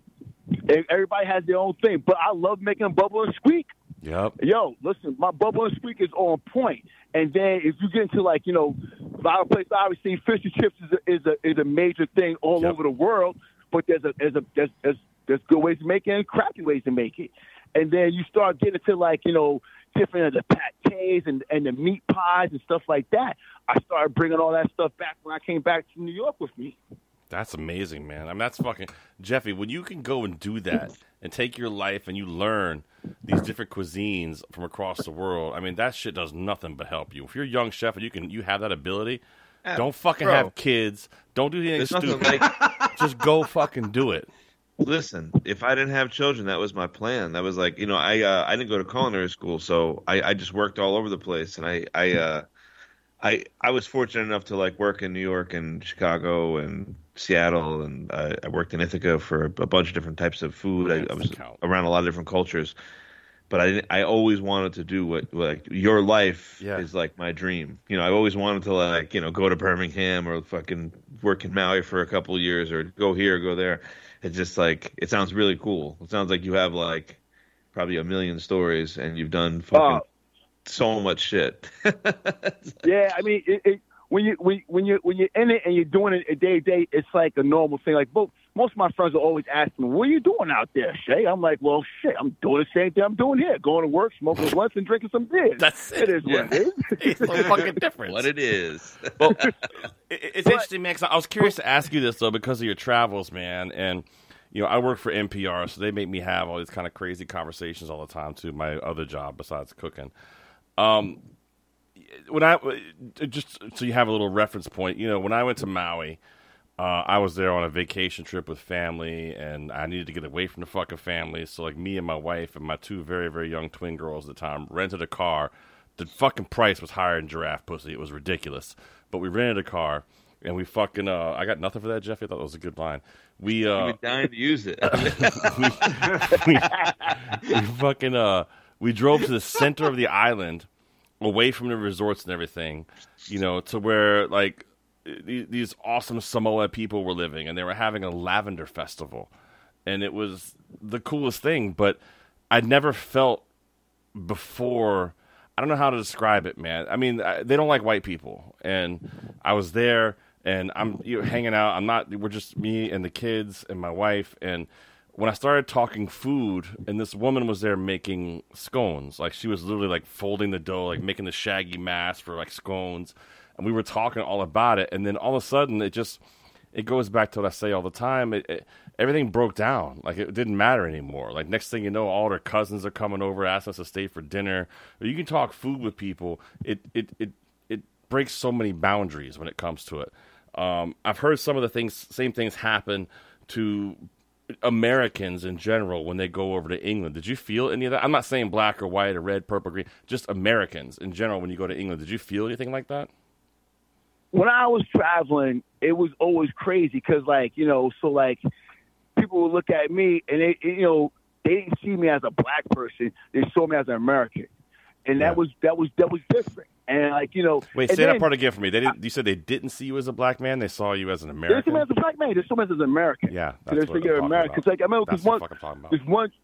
[SPEAKER 15] Everybody has their own thing, but I love making bubble and squeak.
[SPEAKER 5] Yep.
[SPEAKER 15] Yo, listen, my bubble and squeak is on point. And then if you get into like you know, a lot of places obviously fish and chips is a is a, is a major thing all
[SPEAKER 5] Yep.
[SPEAKER 15] over the world. But there's a there's a there's, there's there's good ways to make it and crappy ways to make it. And then you start getting to like you know different of the pâtés and and the meat pies and stuff like that. I started bringing all that stuff back when I came back to New York with me.
[SPEAKER 5] That's amazing, man. I mean, that's fucking Jeffy. When you can go and do that and take your life and you learn these different cuisines from across the world, I mean, that shit does nothing but help you. If you're a young chef and you can, you have that ability.
[SPEAKER 7] Yeah,
[SPEAKER 5] don't fucking
[SPEAKER 7] bro.
[SPEAKER 5] have kids. Don't do anything
[SPEAKER 7] There's nothing
[SPEAKER 5] stupid.
[SPEAKER 7] like-
[SPEAKER 5] Just go fucking do it.
[SPEAKER 7] Listen, if I didn't have children, that was my plan. That was like, you know, I uh, I didn't go to culinary school, so I, I just worked all over the place, and I I uh, I I was fortunate enough to like work in New York and Chicago and Seattle, and I, I worked in Ithaca for a, a bunch of different types of food. I, I was around a lot of different cultures, but I didn't, I always wanted to do what like your life
[SPEAKER 5] Yeah.
[SPEAKER 7] is like my dream. You know, I always wanted to like you know go to Birmingham or fucking work in Maui for a couple of years or go here, go there. It's just like it sounds really cool. It sounds like you have like probably a million stories and you've done fucking
[SPEAKER 15] Oh.
[SPEAKER 7] so much shit.
[SPEAKER 15] Yeah, I mean, it, it, when you when when you when you're in it and you're doing it day to day, it's like a normal thing. Like, both, most of my friends will always ask me, "What are you doing out there, Shay?" I'm like, "Well, shit, I'm doing the same thing I'm doing here: going to work, smoking blunts, and drinking some beers."
[SPEAKER 5] That's
[SPEAKER 15] it. It is what it is.
[SPEAKER 5] It's no fucking difference.
[SPEAKER 7] What it is.
[SPEAKER 5] Well, it, it's interesting, man. 'Cause I was curious to ask you this though because of your travels, man, and you know I work for N P R, so they make me have all these kind of crazy conversations all the time too. My other job besides cooking. Um, when I just so you have a little reference point, you know, when I went to Maui, uh, I was there on a vacation trip with family, and I needed to get away from the fucking family. So, like, me and my wife and my two very, very young twin girls at the time rented a car. The fucking price was higher than giraffe pussy. It was ridiculous. But we rented a car, and we fucking uh, I got nothing for that, Jeff. I thought that was a good line. We uh,
[SPEAKER 7] You've been dying to use it.
[SPEAKER 5] we, we, we fucking uh, we drove to the center of the island, away from the resorts and everything, you know, to where like th- these awesome Samoa people were living, and they were having a lavender festival, and it was the coolest thing. But I'd never felt before. I don't know how to describe it, man. I mean, I, they don't like white people, and I was there, and I'm you know, hanging out. I'm not. We're just me and the kids and my wife, and when I started talking food, and this woman was there making scones, like she was literally like folding the dough, like making the shaggy mass for like scones, and we were talking all about it, and then all of a sudden it just it goes back to what I say all the time. It, it, everything broke down, like it didn't matter anymore. Like next thing you know, all their cousins are coming over, asking us to stay for dinner. Or you can talk food with people. It it it it breaks so many boundaries when it comes to it. Um, I've heard some of the things, same things happen to Americans in general when they go over to England. Did you feel any of that? I'm not saying black or white or red, purple, green, just Americans in general when you go to England. Did you feel anything like that?
[SPEAKER 15] When I was traveling, it was always crazy because, like, you know, so like people would look at me and they, you know, they didn't see me as a black person. They saw me as an American, and that
[SPEAKER 5] Yeah.
[SPEAKER 15] was that was that was different. And like, you know,
[SPEAKER 5] Wait,
[SPEAKER 15] and
[SPEAKER 5] say
[SPEAKER 15] then,
[SPEAKER 5] that part again for me. They didn't. You said they didn't see you as a black man. They saw you as an
[SPEAKER 15] They see
[SPEAKER 5] American.
[SPEAKER 15] me as a black man. They saw me as an American.
[SPEAKER 5] Yeah,
[SPEAKER 15] So
[SPEAKER 5] that's
[SPEAKER 15] they
[SPEAKER 5] what
[SPEAKER 15] say you're
[SPEAKER 5] I'm talking
[SPEAKER 15] American.
[SPEAKER 5] about.
[SPEAKER 15] It's like I remember
[SPEAKER 5] That's
[SPEAKER 15] because one,
[SPEAKER 5] the fuck I'm talking about.
[SPEAKER 15] there's one,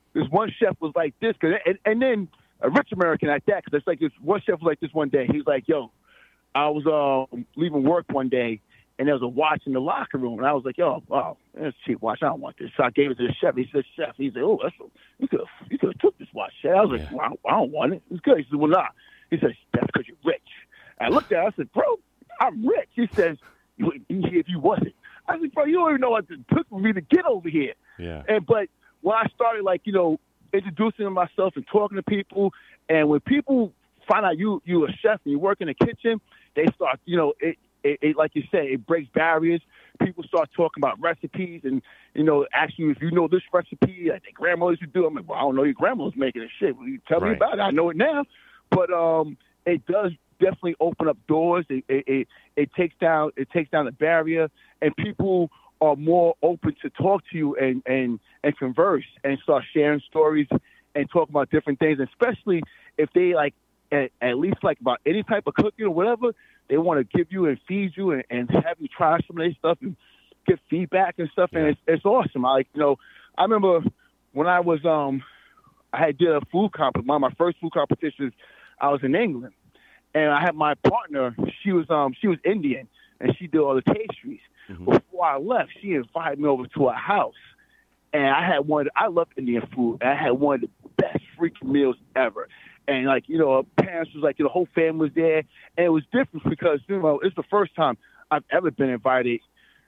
[SPEAKER 15] this one chef was like this, cause, and, and then a rich American at that, because it's like this one chef was like this one day. He was like, yo, I was um, leaving work one day, and there was a watch in the locker room, and I was like, yo, wow, that's a cheap watch. I don't want this. So I gave it to the chef. He said, chef. He said, oh, that's a, you could you could have took this watch, chef. I was like,
[SPEAKER 5] Yeah.
[SPEAKER 15] well, I don't want it. It's good. He said, well, nah. He said, that's because you're rich. And I looked at him. I said, bro, I'm rich. He says, you wouldn't be here if you wasn't. I said, bro, you don't even know what it took for me to get over here.
[SPEAKER 5] Yeah.
[SPEAKER 15] And but when I started, like, you know, introducing myself and talking to people, and when people find out you you a chef and you work in the kitchen, they start, you know, it, it, it like you said, it breaks barriers. People start talking about recipes and, you know, ask you if you know this recipe, like their grandma used to do. I'm like, well, I don't know your grandma's making this shit. Well, you tell me
[SPEAKER 5] Right.
[SPEAKER 15] about it. I know it now. But um, it does definitely open up doors. It, it, it, it takes down it takes down the barrier, and people are more open to talk to you and, and, and converse and start sharing stories and talk about different things, especially if they like at, at least like about any type of cooking or whatever, they want to give you and feed you and, and have you try some of their stuff and get feedback and stuff. And it's, it's awesome. I like, you know, I remember when I was, um, I had did a food comp, one of my first food competitions, I was in England, and I had my partner, she was, um, she was Indian, and she did all the pastries.
[SPEAKER 5] Mm-hmm.
[SPEAKER 15] Before I left, she invited me over to her house, and I had one. I love Indian food. And I had one of the best freaking meals ever. And like, you know, her parents was like, you know, the whole family was there, and it was different because, you know, it's the first time I've ever been invited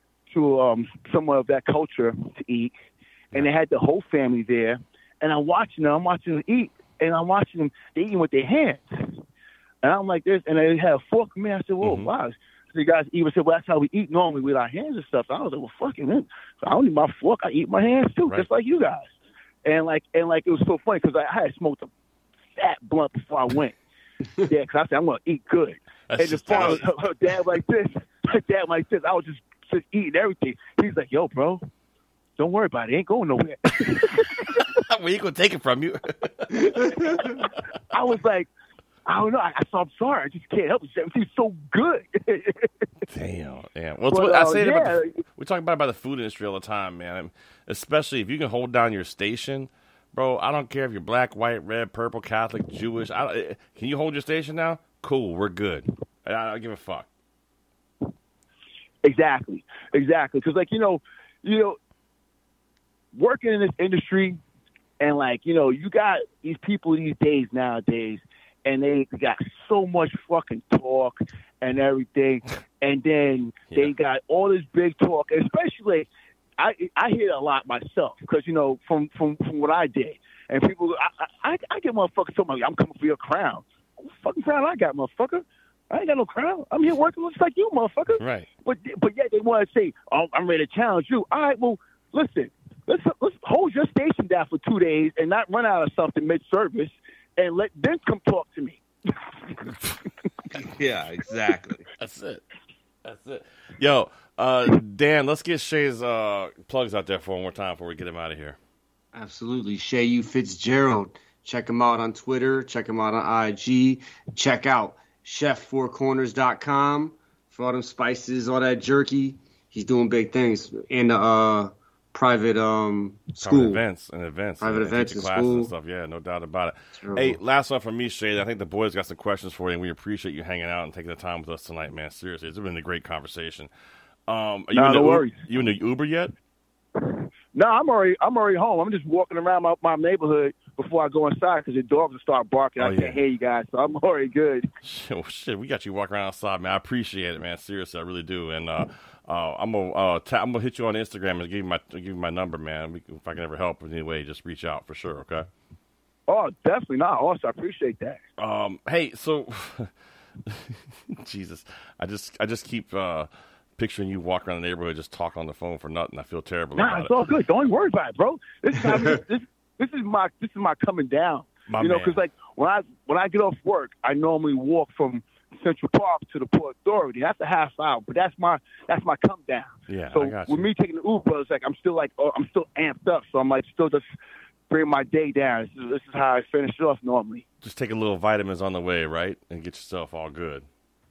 [SPEAKER 15] to um, someone of that culture to eat, and they had the whole family there, and I'm watching them. I'm watching them eat, and I'm watching them. They eating with their hands, and I'm like this, and they had a fork for me. I said, "Whoa,
[SPEAKER 5] Mhm.
[SPEAKER 15] wow." So the guys even said, well, that's how we eat normally with our hands and stuff. So I was like, well, fucking man. So I don't need my fork. I eat my hands too,
[SPEAKER 5] Right.
[SPEAKER 15] just like you guys. And like, and like, it was so funny because I, I had smoked a fat blunt before I went. Yeah, because I said, I'm going to eat good.
[SPEAKER 5] That's
[SPEAKER 15] and the
[SPEAKER 5] just
[SPEAKER 15] father,
[SPEAKER 5] awesome.
[SPEAKER 15] her, her dad like this, her dad like this. I was just, just eating everything. He's like, yo, bro, don't worry about it. It ain't going nowhere.
[SPEAKER 5] Where you gonna take it from you?
[SPEAKER 15] I was like, I don't know. I, I saw, I'm sorry. I just can't help it. It seems so good.
[SPEAKER 5] Damn, damn. Well, it's
[SPEAKER 15] But,
[SPEAKER 5] what I
[SPEAKER 15] uh,
[SPEAKER 5] say about
[SPEAKER 15] yeah.
[SPEAKER 5] the, we talk about about the food industry all the time, man. Especially if you can hold down your station, bro. I don't care if you're black, white, red, purple, Catholic, Jewish. I don't, can you hold your station now? Cool, we're good. I, I don't give a fuck.
[SPEAKER 15] Exactly, exactly. Because, like, you know, you know, working in this industry, and like, you know, you got these people these days nowadays, and they got so much fucking talk and everything, and then
[SPEAKER 5] Yeah.
[SPEAKER 15] they got all this big talk, especially. I I hear it a lot myself because, you know, from, from, from what I did, and people, I I, I get motherfuckers talking about, I'm coming for your crown. What fucking crown I got, motherfucker? I ain't got no crown. I'm here working just like you, motherfucker.
[SPEAKER 5] Right.
[SPEAKER 15] But but yet they want to say, oh, I'm ready to challenge you. All right, well, listen, let's let's hold your station down for two days and not run out of something mid-service, and let them come talk to me.
[SPEAKER 7] Yeah, exactly.
[SPEAKER 5] That's it. That's it. Yo, uh, Dan, let's get Shay's uh, plugs out there for one more time before we get him out of here.
[SPEAKER 6] Absolutely. Shay U. Fitzgerald. Check him out on Twitter. Check him out on I G. Check out chef four corners dot com for all them spices, all that jerky. He's doing big things in the uh, private um, school.
[SPEAKER 5] Private events and events.
[SPEAKER 6] Private
[SPEAKER 5] and
[SPEAKER 6] events
[SPEAKER 5] teaching
[SPEAKER 6] in
[SPEAKER 5] classes
[SPEAKER 6] school.
[SPEAKER 5] and stuff. Yeah, no doubt about it.
[SPEAKER 6] Terrible.
[SPEAKER 5] Hey, last one from me, Shay. I think the boys got some questions for you, and we appreciate you hanging out and taking the time with us tonight, man. Seriously, it's been a great conversation. Um, are you
[SPEAKER 15] Nah,
[SPEAKER 5] in the
[SPEAKER 15] no
[SPEAKER 5] U-
[SPEAKER 15] worries.
[SPEAKER 5] You in the Uber yet?
[SPEAKER 15] No, I'm already I'm already home. I'm just walking around my, my neighborhood before I go inside because the dogs will start barking.
[SPEAKER 5] Oh,
[SPEAKER 15] I can't
[SPEAKER 5] yeah.
[SPEAKER 15] hear you guys, so I'm already good.
[SPEAKER 5] Shit, well, shit, we got you walking around outside, man. I appreciate it, man. Seriously, I really do. And uh, uh, I'm gonna uh, ta- I'm gonna hit you on Instagram and give you my give you my number, man. We, if I can ever help in any way, just reach out for sure. Okay.
[SPEAKER 15] Oh, definitely not. Also, I appreciate that.
[SPEAKER 5] Um, hey, so Jesus, I just I just keep uh, picturing you walk around the neighborhood just talk on the phone for nothing. I feel terrible
[SPEAKER 15] Nah,
[SPEAKER 5] about
[SPEAKER 15] it's
[SPEAKER 5] it.
[SPEAKER 15] all good. Don't worry about it, bro. This is how this, this this is my this is my coming down.
[SPEAKER 5] My
[SPEAKER 15] you know,
[SPEAKER 5] man.
[SPEAKER 15] because like when I when I get off work, I normally walk from Central Park to the Port Authority. That's a half hour, but that's my that's my come down.
[SPEAKER 5] Yeah,
[SPEAKER 15] So
[SPEAKER 5] I got
[SPEAKER 15] with
[SPEAKER 5] you.
[SPEAKER 15] me taking the Uber, it's like I'm still like oh, I'm still amped up. So I'm like still just bring my day down. This is, this is how I finish it off normally.
[SPEAKER 5] Just take a little vitamins on the way, right, and get yourself all good.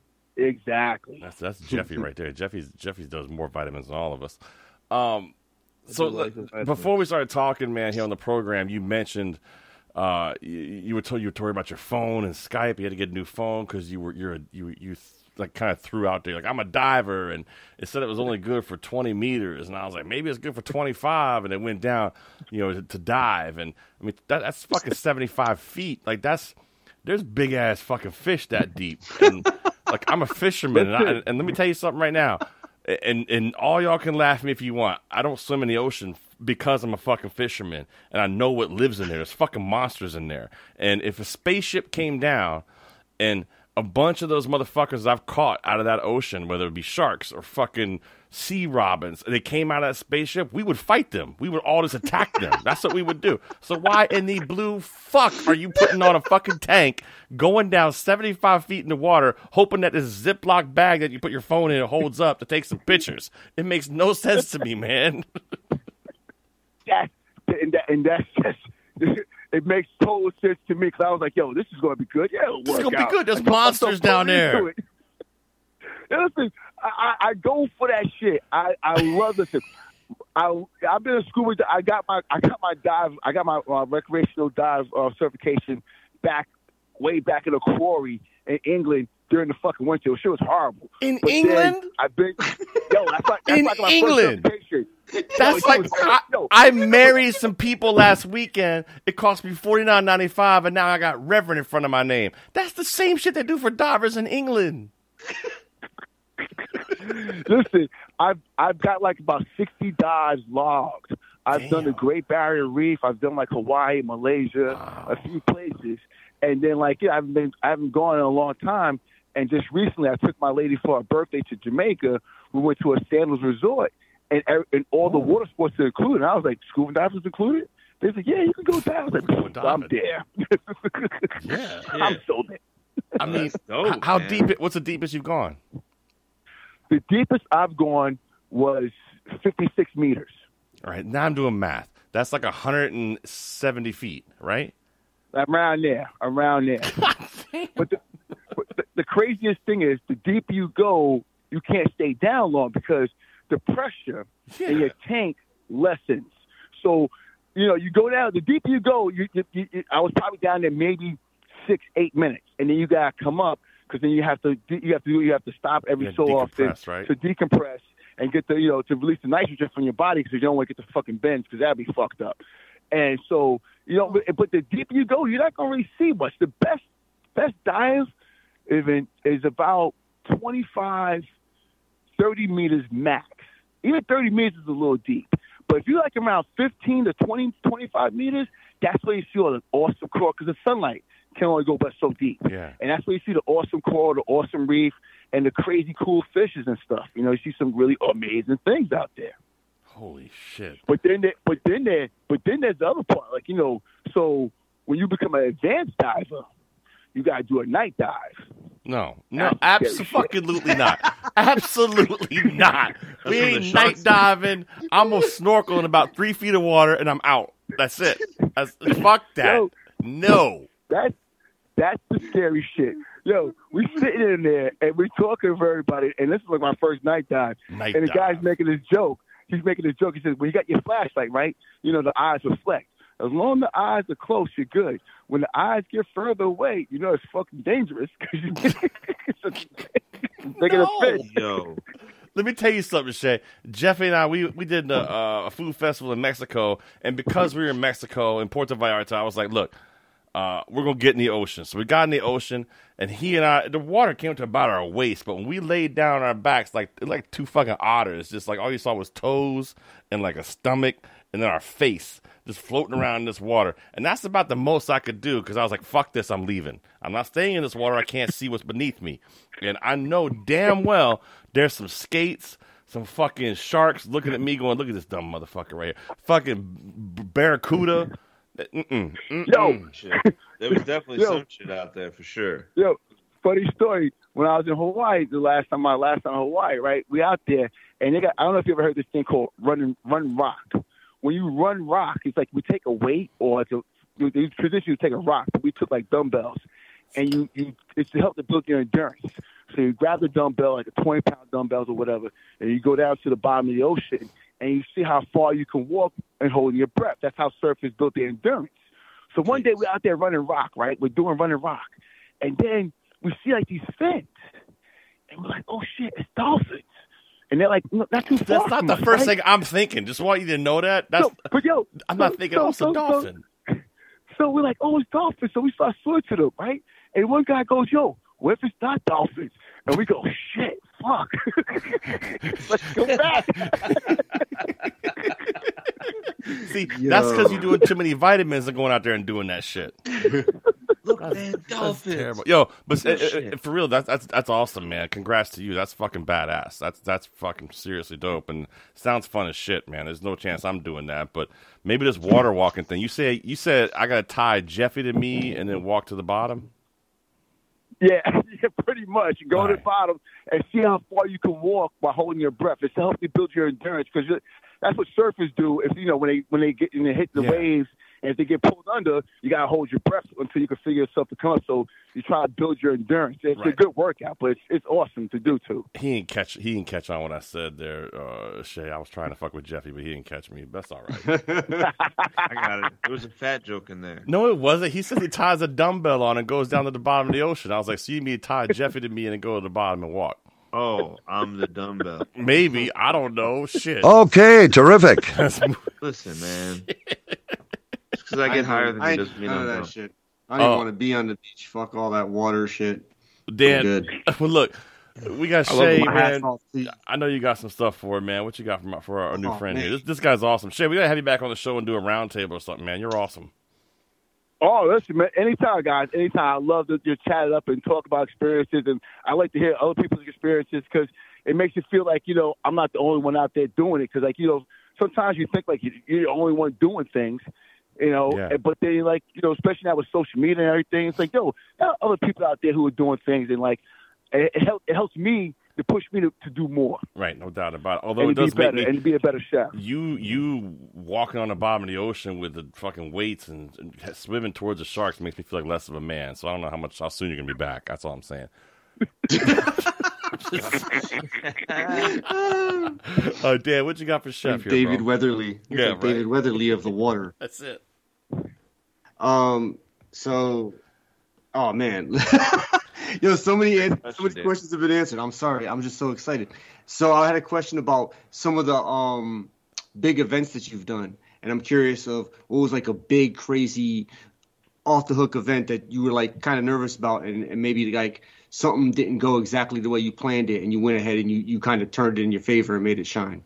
[SPEAKER 15] Exactly.
[SPEAKER 5] That's that's Jeffy right there. Jeffy's Jeffy does more vitamins than all of us. Um, So
[SPEAKER 1] like
[SPEAKER 5] uh, before we started talking, man, here on the program, you mentioned uh, you, you were told you were worried about your phone and Skype. You had to get a new phone because you were you're a, you you like kind of threw out there like I'm a diver, and it said it was only good for twenty meters, and I was like maybe it's good for twenty-five, and it went down, you know, to, to dive, and I mean that, that's fucking seventy-five feet. Like that's there's big ass fucking fish that deep, and like I'm a fisherman, and, I, and let me tell you something right now. And and all y'all can laugh at me if you want. I don't swim in the ocean because I'm a fucking fisherman, and I know what lives in there. There's fucking monsters in there. And if a spaceship came down, and a bunch of those motherfuckers I've caught out of that ocean, whether it be sharks or fucking sea robins, they came out of that spaceship, we would fight them. We would all just attack them. That's what we would do. So why in the blue fuck are you putting on a fucking tank, going down seventy-five feet in the water, hoping that this Ziploc bag that you put your phone in holds up to take some pictures? It makes no sense to me, man.
[SPEAKER 15] That, and, that, and that's just... It makes total sense to me because I was like, yo, this is going to be good. Yeah, it'll work
[SPEAKER 5] This is going to
[SPEAKER 15] out.
[SPEAKER 5] be good. There's
[SPEAKER 15] I
[SPEAKER 5] monsters down there.
[SPEAKER 15] Yeah, listen, I, I go for that shit. I, I love this. I I've been in school with. I got my I got my dive. I got my uh, recreational dive uh, certification back way back in a quarry in England during the fucking winter. Shit was horrible.
[SPEAKER 5] In
[SPEAKER 15] But
[SPEAKER 5] England?
[SPEAKER 15] then I've been yo. That's like that's
[SPEAKER 5] In
[SPEAKER 15] like my
[SPEAKER 5] England?
[SPEAKER 15] first certification.
[SPEAKER 5] That's
[SPEAKER 15] Yo,
[SPEAKER 5] like
[SPEAKER 15] it was-
[SPEAKER 5] I,
[SPEAKER 15] yo,
[SPEAKER 5] I married some people last weekend. It cost me forty-nine ninety-five, and now I got Reverend in front of my name. That's the same shit they do for divers in England.
[SPEAKER 15] Listen, I've I've got like about sixty dives logged. I've done the Great Barrier Reef. I've done like Hawaii, Malaysia, a few places, and then like yeah, I've been I haven't gone in a long time. And just recently, I took my lady for her birthday to Jamaica. We went to a Sandals resort, and ev- and all the water sports are included. And I was like, scuba divers included? They said, yeah, you can go down. I was like, I'm there.
[SPEAKER 5] Yeah,
[SPEAKER 15] I'm so there.
[SPEAKER 5] I mean,
[SPEAKER 15] dope,
[SPEAKER 5] h- how
[SPEAKER 15] man.
[SPEAKER 5] deep? It, what's the deepest you've gone?
[SPEAKER 15] The deepest I've gone was fifty-six meters.
[SPEAKER 5] All right, now I'm doing math. That's like one hundred seventy feet, right?
[SPEAKER 15] Around there, around there. But, the, but the, the craziest thing is, the deeper you go, you can't stay down long because the pressure in your tank lessens. So, you know, you go down. The deeper you go, you, you, you, I was probably down there maybe six, eight minutes, and then you gotta come up because then you have to you have to you have to stop every
[SPEAKER 5] Yeah,
[SPEAKER 15] so often
[SPEAKER 5] decompress, right?
[SPEAKER 15] to decompress and get the you know to release the nitrogen from your body because you don't want to get the fucking bends because that'd be fucked up. And so you know, but, but the deeper you go, you're not gonna really see much. The best best dive even is about twenty-five, thirty meters max. Even thirty meters is a little deep. But if you're like around fifteen to twenty, twenty-five meters, that's where you see all the awesome coral because the sunlight can only go but so deep.
[SPEAKER 5] Yeah.
[SPEAKER 15] And that's where you see the awesome coral, the awesome reef, and the crazy cool fishes and stuff. You know, you see some really amazing things out there.
[SPEAKER 5] Holy shit.
[SPEAKER 15] But then, there, but then there, but then there's the other part. Like you know, so when you become an advanced diver, you gotta do a night dive.
[SPEAKER 5] No, no,
[SPEAKER 15] That's scary
[SPEAKER 5] absolutely not. Absolutely not. We
[SPEAKER 15] when the
[SPEAKER 5] ain't night
[SPEAKER 15] sharks-
[SPEAKER 5] diving. I'm gonna snorkel in about three feet of water and I'm out. That's it. That's, fuck that.
[SPEAKER 15] Yo,
[SPEAKER 5] no.
[SPEAKER 15] That's that's the scary shit. Yo, we sitting in there and we talking to everybody, and this is like my first night dive.
[SPEAKER 5] Night
[SPEAKER 15] and the
[SPEAKER 5] dive.
[SPEAKER 15] guy's making this joke. He's making this joke. He says, "When you got your flashlight, right? You know the eyes reflect. As long as the eyes are close, you're good. When the eyes get further away, you know it's fucking dangerous because you making a fish."
[SPEAKER 7] Yo.
[SPEAKER 5] Let me tell you something, Shay. Jeffy and I, we we did a, uh, a food festival in Mexico, and because we were in Mexico, in Puerto Vallarta, I was like, look, uh, we're going to get in the ocean. So we got in the ocean, and he and I, the water came to about our waist, but when we laid down on our backs, like like two fucking otters, just like all you saw was toes and like a stomach and then our face just floating around in this water. And that's about the most I could do because I was like, fuck this, I'm leaving. I'm not staying in this water. I can't see what's beneath me. And I know damn well there's some skates, some fucking sharks looking at me going, look at this dumb motherfucker right here. Fucking barracuda. Mm-mm, mm-mm.
[SPEAKER 15] Yo.
[SPEAKER 7] Shit. There was definitely
[SPEAKER 15] Yo.
[SPEAKER 7] some shit out there for sure.
[SPEAKER 15] Yo, funny story. When I was in Hawaii, the last time, my last time in Hawaii, right? We out there, and they got. I don't know if you ever heard this thing called run run rock. When you run rock, it's like we take a weight, or it's a, they traditionally take a rock, but we took like dumbbells, and you, you it's to help to build your endurance. So you grab the dumbbell, like a twenty pound dumbbells or whatever, and you go down to the bottom of the ocean, and you see how far you can walk and holding your breath. That's how surfers built their endurance. So one day we're out there running rock, right? We're doing running rock. And then we see like these fins. And we're like, oh shit, it's dolphins. And they're like, no, not too far.
[SPEAKER 5] That's not the
[SPEAKER 15] us,
[SPEAKER 5] first
[SPEAKER 15] right?
[SPEAKER 5] thing I'm thinking. Just want you to know that. That's,
[SPEAKER 15] so, but yo,
[SPEAKER 5] I'm
[SPEAKER 15] so,
[SPEAKER 5] not thinking,
[SPEAKER 15] so,
[SPEAKER 5] oh, it's a
[SPEAKER 15] so,
[SPEAKER 5] dolphin.
[SPEAKER 15] So, so we're like, oh, it's dolphins. So we start swimming to them, right? And one guy goes, yo, what if it's not dolphins? And we go, shit, fuck. Let's go back.
[SPEAKER 5] See,
[SPEAKER 6] Yo.
[SPEAKER 5] that's because you're doing too many vitamins and going out there and doing that shit.
[SPEAKER 7] Look, man, dolphins.
[SPEAKER 5] Terrible. Yo, but uh, uh, for real, that's that's that's awesome, man. Congrats to you. That's fucking badass. That's that's fucking seriously dope, and sounds fun as shit, man. There's no chance I'm doing that, but maybe this water walking thing. You say you said I gotta tie Jeffy to me and then walk to the bottom.
[SPEAKER 15] Yeah, yeah, pretty much. You go
[SPEAKER 5] All
[SPEAKER 15] to
[SPEAKER 5] right.
[SPEAKER 15] the bottom and see how far you can walk while holding your breath. It's to help you build your endurance because that's what surfers do. If you know when they when they get and they hit the
[SPEAKER 5] Yeah.
[SPEAKER 15] waves and if they get pulled under, you gotta hold your breath until you can figure yourself to come up. So you try to build your endurance. It's a
[SPEAKER 5] Right.
[SPEAKER 15] good workout, but it's it's awesome to do too.
[SPEAKER 5] He didn't catch. He didn't catch on what I said there, uh, Shay. I was trying to fuck with Jeffy, but he didn't catch me. That's all right.
[SPEAKER 7] I got it. There was a fat joke in there.
[SPEAKER 5] No, it wasn't. He says he ties a dumbbell on and goes down to the bottom of the ocean. I was like, so you mean tie Jeffy to me and then go to the bottom and walk?
[SPEAKER 7] Oh, I'm the dumbbell.
[SPEAKER 5] Maybe. I don't know. Shit.
[SPEAKER 16] Okay, terrific.
[SPEAKER 7] Listen, man. Just because I get higher than
[SPEAKER 6] I
[SPEAKER 7] you
[SPEAKER 6] ain't
[SPEAKER 7] doesn't mean
[SPEAKER 6] none
[SPEAKER 7] I'm
[SPEAKER 6] of that
[SPEAKER 7] dumb.
[SPEAKER 6] shit. I don't
[SPEAKER 5] Oh.
[SPEAKER 6] want to be on the beach. Fuck all that water shit.
[SPEAKER 5] Dan,
[SPEAKER 6] I'm good.
[SPEAKER 5] well, look, we got
[SPEAKER 6] I love
[SPEAKER 5] Shay,
[SPEAKER 6] my hats
[SPEAKER 5] man.
[SPEAKER 6] off, please.
[SPEAKER 5] I know you got some stuff for it, man. What you got for, for our new
[SPEAKER 6] Oh,
[SPEAKER 5] friend
[SPEAKER 6] man.
[SPEAKER 5] here? This, this guy's awesome. Shay, we got to have you back on the show and do a roundtable or something, man. You're awesome.
[SPEAKER 15] Oh, listen, man. Anytime, guys. Anytime. I love to just chat it up and talk about experiences, and I like to hear other people's experiences because it makes you feel like, you know, I'm not the only one out there doing it. Because, like, you know, sometimes you think like you're the only one doing things, you know.
[SPEAKER 5] Yeah.
[SPEAKER 15] But then, like, you know, especially now with social media and everything, it's like, yo, there are other people out there who are doing things, and like, it, it helps. It helps me to push me to, to do more.
[SPEAKER 5] Right, no doubt about it. Although
[SPEAKER 15] and
[SPEAKER 5] it
[SPEAKER 15] to be
[SPEAKER 5] does make
[SPEAKER 15] better,
[SPEAKER 5] me
[SPEAKER 15] and to be a better chef.
[SPEAKER 5] you you walking on the bottom of the ocean with the fucking weights and, and swimming towards the sharks makes me feel like less of a man. So I don't know how much how soon you're gonna be back. That's all I'm saying. Oh, Dan, what you got for chef
[SPEAKER 6] Like
[SPEAKER 5] here,
[SPEAKER 6] David
[SPEAKER 5] bro?
[SPEAKER 6] Weatherly. He's
[SPEAKER 5] Yeah,
[SPEAKER 6] like David
[SPEAKER 5] right.
[SPEAKER 6] Weatherly of the water.
[SPEAKER 5] That's it.
[SPEAKER 6] Um. So, oh man, yo, so many an- so many
[SPEAKER 7] Dave.
[SPEAKER 6] questions have been answered. I'm sorry. I'm just so excited. So I had a question about some of the um big events that you've done, and I'm curious of what was like a big, crazy, off the hook event that you were like kind of nervous about, and, and maybe like something didn't go exactly the way you planned it, and you went ahead and you you kind of turned it in your favor and made it shine.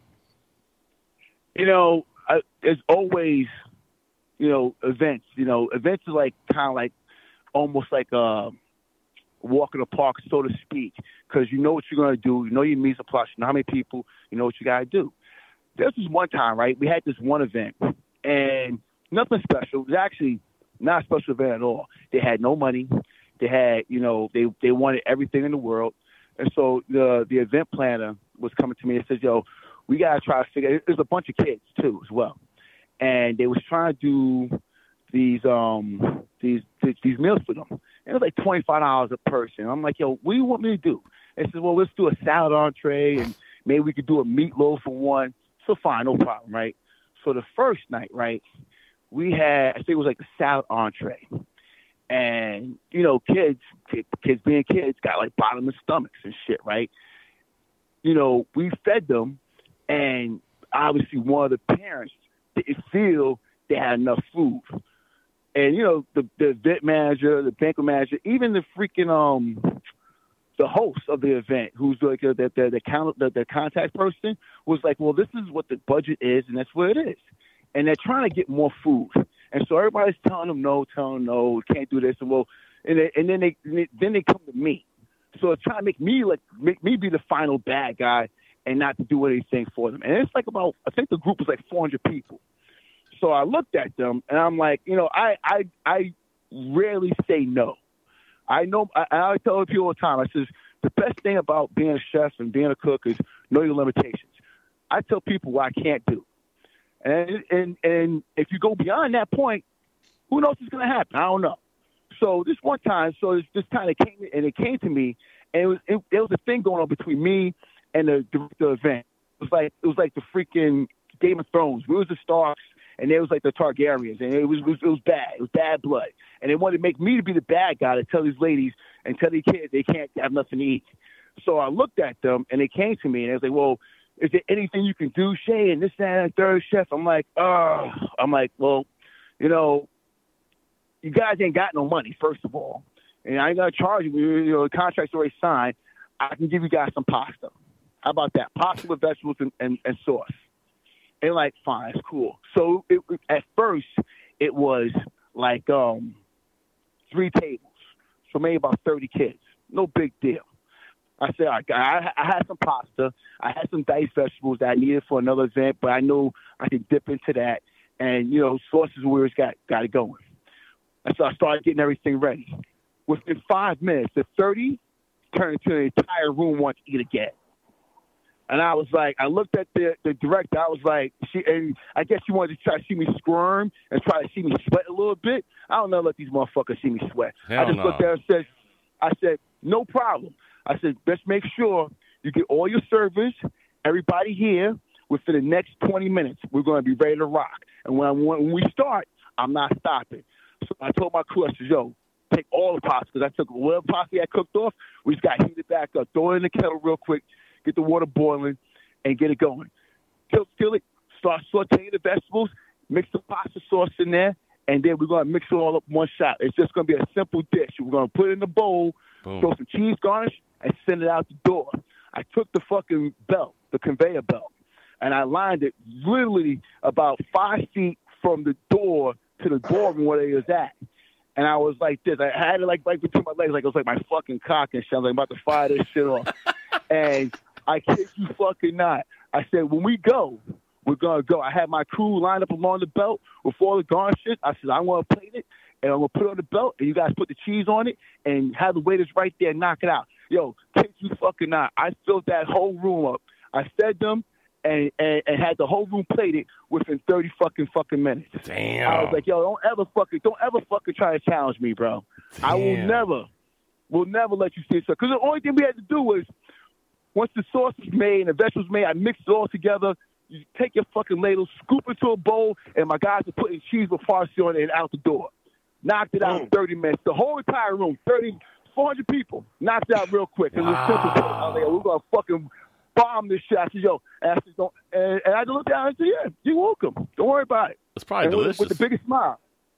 [SPEAKER 15] You know, I, there's always, you know, events. You know, events are like kind of like almost like a walk in the park, so to speak, because you know what you're going to do. You know your mise en place. You know how many people. You know what you got to do. There was this one time, right? We had this one event, and nothing special. It was actually not a special event at all. They had no money. They had, you know, they they wanted everything in the world, and so the the event planner was coming to me and says, "Yo, we gotta try to figure." There's a bunch of kids too as well, and they was trying to do these um these these, these meals for them. And it was like twenty five dollars a person. I'm like, "Yo, what do you want me to do?" They said, "Well, let's do a salad entree, and maybe we could do a meatloaf for one." So fine, no problem, right? So the first night, right, we had I think it was like the salad entree. And, you know, kids, kids, kids being kids, got like bottomless stomachs and shit, right? You know, we fed them, and obviously one of the parents didn't feel they had enough food. And, you know, the, the event manager, the banquet manager, even the freaking, um, the host of the event, who's like a, the, the, the, count, the, the contact person, was like, well, this is what the budget is, and that's what it is. And they're trying to get more food. And so everybody's telling them no, telling them no, can't do this. And well, and, they, and then they then they come to me. So it's trying to make me like make me be the final bad guy and not to do anything for them. And it's like about I think the group was like four hundred people. So I looked at them and I'm like, you know, I I I rarely say no. I know I, I tell people all the time. I says the best thing about being a chef and being a cook is know your limitations. I tell people what I can't do. And, and and if you go beyond that point, who knows what's going to happen? I don't know. So this one time, so this, this kind of came, and it came to me, and it was it, there was a thing going on between me and the, the, the event. It was like it was like the freaking Game of Thrones. We was the Starks, and they was like the Targaryens, and it was, it was it was bad. It was bad blood, and they wanted to make me to be the bad guy to tell these ladies and tell these kids they can't have nothing to eat. So I looked at them, and they came to me, and they was like, "Well, is there anything you can do, Shay?" And this, that, and the third, chef. I'm like, "Oh," I'm like, "Well, you know, you guys ain't got no money, first of all, and I ain't gonna charge you. You know, the contract's already signed. I can give you guys some pasta. How about that? Pasta with vegetables and, and, and sauce." And like, fine, it's cool. So it, at first, it was like um, three tables, so maybe about thirty kids. No big deal. I said, all right, I, I had some pasta. I had some diced vegetables that I needed for another event, but I knew I could dip into that. And, you know, sauces where it's got, got it going. And so I started getting everything ready. Within five minutes, the thirty turned into the entire room wanted to eat again. And I was like, I looked at the, the director. I was like, she, and I guess she wanted to try to see me squirm and try to see me sweat a little bit. I don't know, let these motherfuckers see me sweat.
[SPEAKER 5] Hell
[SPEAKER 15] I just
[SPEAKER 5] no.
[SPEAKER 15] looked there and said, I said, no problem. I said, let's make sure you get all your servers, everybody here, within the next twenty minutes. We're going to be ready to rock. And when, when we start, I'm not stopping. So I told my crew, I said, yo, take all the pasta, because I took whatever pasta I cooked off. We just got to heat it back up, throw it in the kettle real quick, get the water boiling, and get it going. Fill, fill it, start sauteing the vegetables, mix the pasta sauce in there, and then we're going to mix it all up in one shot. It's just going to be a simple dish. We're going to put it in the bowl,
[SPEAKER 5] Boom.
[SPEAKER 15] throw some cheese garnish, and send it out the door. I took the fucking belt, the conveyor belt, and I lined it literally about five feet from the door to the boardroom where it was at. And I was like this. I had it like right between my legs, like it was like my fucking cock and shit. I was like, I'm about to fire this shit off. And I kid you fucking not. I said, when we go, we're going to go. I had my crew lined up along the belt with all the garnishes. I said, I'm going to plate it, and I'm going to put it on the belt, and you guys put the cheese on it, and have the waiters right there knock it out. Yo, kid you fucking not. I filled that whole room up. I fed them and, and, and had the whole room plated within thirty fucking fucking minutes.
[SPEAKER 5] Damn.
[SPEAKER 15] I was like, yo, don't ever fucking, don't ever fucking try to challenge me, bro.
[SPEAKER 5] Damn.
[SPEAKER 15] I will never, will never let you see it. Because the only thing we had to do was, once the sauce was made and the vegetables made, I mixed it all together. You take your fucking ladle, scoop it to a bowl, and my guys are putting cheese with farsi on it and out the door. Knocked it out in thirty minutes. The whole entire room, thirty, four hundred people, knocked it out real quick. Wow. It was simple. I was like, we're going to fucking bomb this shit. I said, yo, and I, said, don't, and, and I had to look down and say, yeah, you're welcome. Don't worry about it.
[SPEAKER 5] It's probably
[SPEAKER 15] and
[SPEAKER 5] delicious.
[SPEAKER 15] With, with the biggest smile.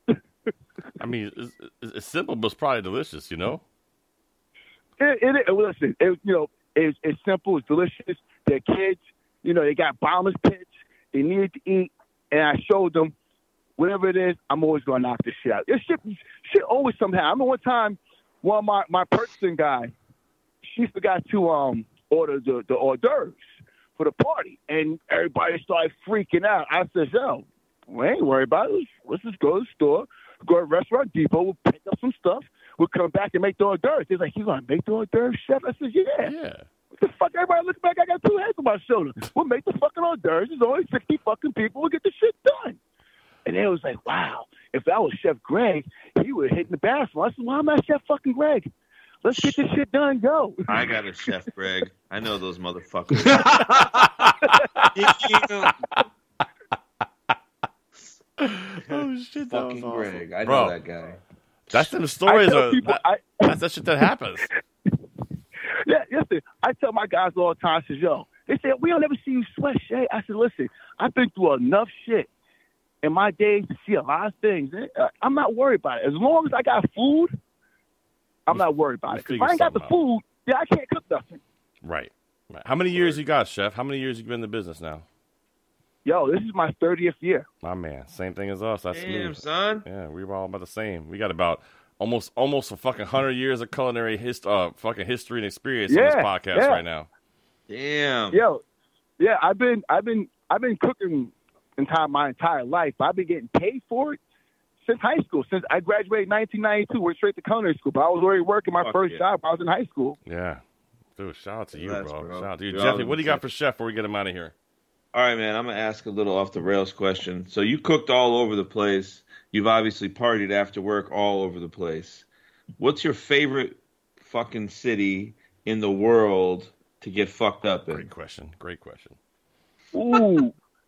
[SPEAKER 5] I mean, it's, it's simple, but it's probably delicious, you know?
[SPEAKER 15] It, it, it, listen, it, you know, it's, it's simple. It's delicious. They're kids. You know, they got bottomless pits. They needed to eat. And I showed them, whatever it is, I'm always going to knock this shit out. This shit, shit always somehow. I remember one time, one of my, my purchasing guy, she forgot to um order the, the hors d'oeuvres for the party. And everybody started freaking out. I said, yo, we ain't worried about it. Let's just go to the store, go to Restaurant Depot, we'll pick up some stuff. We'll come back and make the hors d'oeuvres. They're like, you going to make the hors d'oeuvres, chef? I said, yeah.
[SPEAKER 5] Yeah.
[SPEAKER 15] What the fuck? Everybody looking back, I got two heads on my shoulder. We'll make the fucking hors d'oeuvres. There's only sixty fucking people. We'll get the shit done. And they was like, wow, if that was Chef Greg, he would have hit in the bathroom. I said, why am I Chef fucking Greg? Let's get this shit done and go.
[SPEAKER 7] I got a Chef Greg. I know those motherfuckers.
[SPEAKER 5] Oh, shit, that
[SPEAKER 7] fucking
[SPEAKER 5] was awesome.
[SPEAKER 7] Greg. I know
[SPEAKER 5] Bro,
[SPEAKER 7] that guy.
[SPEAKER 5] That's the stories. Are,
[SPEAKER 15] people,
[SPEAKER 5] that,
[SPEAKER 15] I,
[SPEAKER 5] that's that shit that happens.
[SPEAKER 15] Yeah, listen, I tell my guys all the time, I says, yo, they say, we don't ever see you sweat, Shay. I said, listen, I've been through enough shit in my days to see a lot of things. I'm not worried about it. As long as I got food, I'm not worried about it. If I ain't got the
[SPEAKER 5] out.
[SPEAKER 15] food, yeah, I can't cook nothing.
[SPEAKER 5] Right. right. How many years you got, Chef? How many years you been in the business now?
[SPEAKER 15] Yo, this is my thirtieth year.
[SPEAKER 5] My man, same thing as us. That's
[SPEAKER 7] Damn,
[SPEAKER 5] smooth.
[SPEAKER 7] son.
[SPEAKER 5] Yeah, we were all about the same. We got about almost almost a fucking hundred years of culinary hist- uh, fucking history and experience
[SPEAKER 15] Yeah,
[SPEAKER 5] on this podcast
[SPEAKER 15] yeah.
[SPEAKER 5] right now.
[SPEAKER 7] Damn.
[SPEAKER 15] Yo, yeah, I've been, I've been, I've been cooking entire my entire life. I've been getting paid for it since high school. Since I graduated in nineteen ninety-two, went straight to culinary school. But I was already working my
[SPEAKER 7] Fuck
[SPEAKER 15] first
[SPEAKER 7] yeah.
[SPEAKER 15] job. I was in high school.
[SPEAKER 5] Yeah. Dude, shout out to you,
[SPEAKER 7] Congrats,
[SPEAKER 5] bro.
[SPEAKER 7] bro.
[SPEAKER 5] Shout out to you.
[SPEAKER 7] You're
[SPEAKER 5] Jeffy,
[SPEAKER 7] all
[SPEAKER 5] what do you got
[SPEAKER 7] sick.
[SPEAKER 5] for Chef before we get him out of here?
[SPEAKER 7] All right, man, I'm going to ask a little off the rails question. So you cooked all over the place. You've obviously partied after work all over the place. What's your favorite fucking city in the world to get fucked up in?
[SPEAKER 5] Great question. Great question.
[SPEAKER 15] Ooh,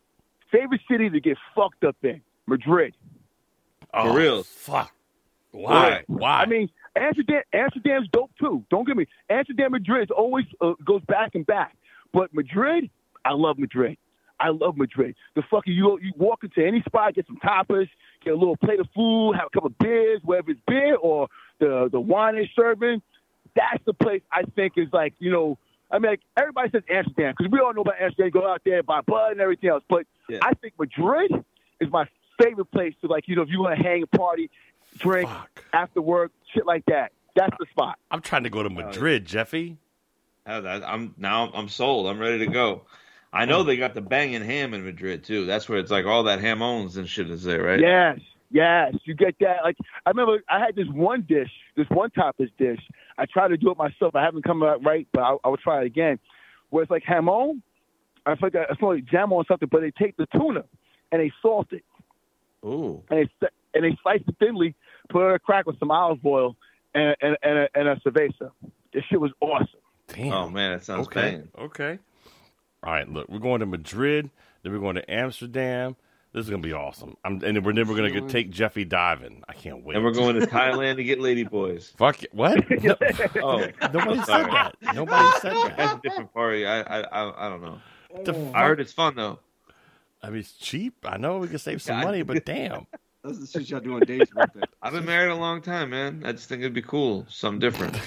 [SPEAKER 15] favorite city to get fucked up in, Madrid.
[SPEAKER 5] Oh,
[SPEAKER 7] For real?
[SPEAKER 5] Fuck. Why? Why?
[SPEAKER 15] I mean, Amsterdam, Amsterdam's dope too. Don't get me. Amsterdam, Madrid always uh, goes back and back. But Madrid, I love Madrid. I love Madrid. The fucking you you walk into any spot, get some tapas, get a little plate of food, have a couple of beers, whether it's beer or the the wine they're serving. That's the place I think is like, you know, I mean, like, everybody says Amsterdam because we all know about Amsterdam. Go out there, buy bud and everything else. But
[SPEAKER 7] Yeah.
[SPEAKER 15] I think Madrid is my favorite place to, like, you know, if you want to hang, party, drink after work, shit like that. That's the spot.
[SPEAKER 5] I'm trying to go to Madrid, Jeffy.
[SPEAKER 7] Oh, that, I'm now I'm sold. I'm ready to go. I know they got the banging ham in Madrid too. That's where it's like all that hamones and shit is there, right?
[SPEAKER 15] Yes, yes, you get that. Like, I remember I had this one dish, this one tapas dish. I tried to do it myself. I haven't come out right, but I, I will try it again. Where it's like hamon. I think I it's like jam on something, but they take the tuna and they salt it.
[SPEAKER 7] Ooh.
[SPEAKER 15] And they and they slice it thinly, put it in a crack with some olive oil and and and a, and a cerveza. This shit was awesome.
[SPEAKER 5] Damn.
[SPEAKER 7] Oh man, that sounds
[SPEAKER 5] Okay.
[SPEAKER 7] banging.
[SPEAKER 5] Okay. All right, look, we're going to Madrid, then we're going to Amsterdam. This is gonna be awesome. I'm, and we're never gonna get, take Jeffy diving. I can't wait.
[SPEAKER 7] And we're going to Thailand to get lady boys.
[SPEAKER 5] Fuck it. What? No,
[SPEAKER 7] Oh,
[SPEAKER 5] nobody said
[SPEAKER 7] sorry.
[SPEAKER 5] that. Nobody said that.
[SPEAKER 7] That's a different party. I I I, I don't know.
[SPEAKER 5] The
[SPEAKER 7] I
[SPEAKER 5] fuck?
[SPEAKER 7] heard it's fun though.
[SPEAKER 5] I mean, it's cheap. I know we can save some
[SPEAKER 7] God.
[SPEAKER 5] money, but damn.
[SPEAKER 6] That's the shit y'all do on dates with it.
[SPEAKER 7] I've been married a long time, man. I just think it'd be cool, something different.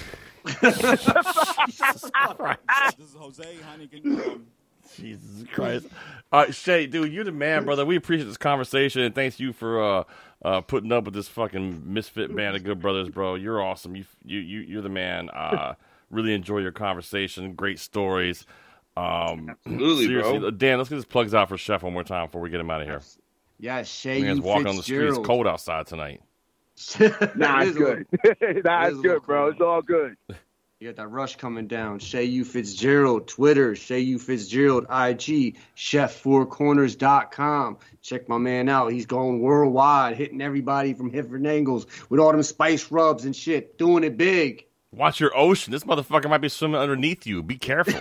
[SPEAKER 5] Jesus Christ.
[SPEAKER 16] This is Jose Heineken. Um,
[SPEAKER 5] Jesus Christ. All right, Shay, dude, you're the man, brother. We appreciate this conversation, and thanks you for uh, uh, putting up with this fucking misfit band of good brothers, bro. You're awesome. You, you, you you're the man. Uh, really enjoy your conversation. Great stories. Um,
[SPEAKER 7] Absolutely,
[SPEAKER 5] seriously,
[SPEAKER 7] bro.
[SPEAKER 5] Dan, let's get his plugs out for Chef one more time before we get him out of here.
[SPEAKER 6] Yeah, Shay
[SPEAKER 5] Man's
[SPEAKER 6] U.
[SPEAKER 5] walking on the street. It's
[SPEAKER 6] Fitzgerald.
[SPEAKER 5] cold outside tonight.
[SPEAKER 15] Nah,
[SPEAKER 6] It
[SPEAKER 15] it's
[SPEAKER 6] is a
[SPEAKER 15] good. nah,
[SPEAKER 6] it
[SPEAKER 15] it's
[SPEAKER 6] is a
[SPEAKER 15] good,
[SPEAKER 6] little
[SPEAKER 15] bro.
[SPEAKER 6] cold.
[SPEAKER 15] It's all good.
[SPEAKER 6] You got that rush coming down. Shay U. Fitzgerald, Twitter, Shay U. Fitzgerald, I G, chef four corners dot com. Check my man out. He's going worldwide, hitting everybody from different angles with all them spice rubs and shit, doing it big.
[SPEAKER 5] Watch your ocean. This motherfucker might be swimming underneath you. Be careful.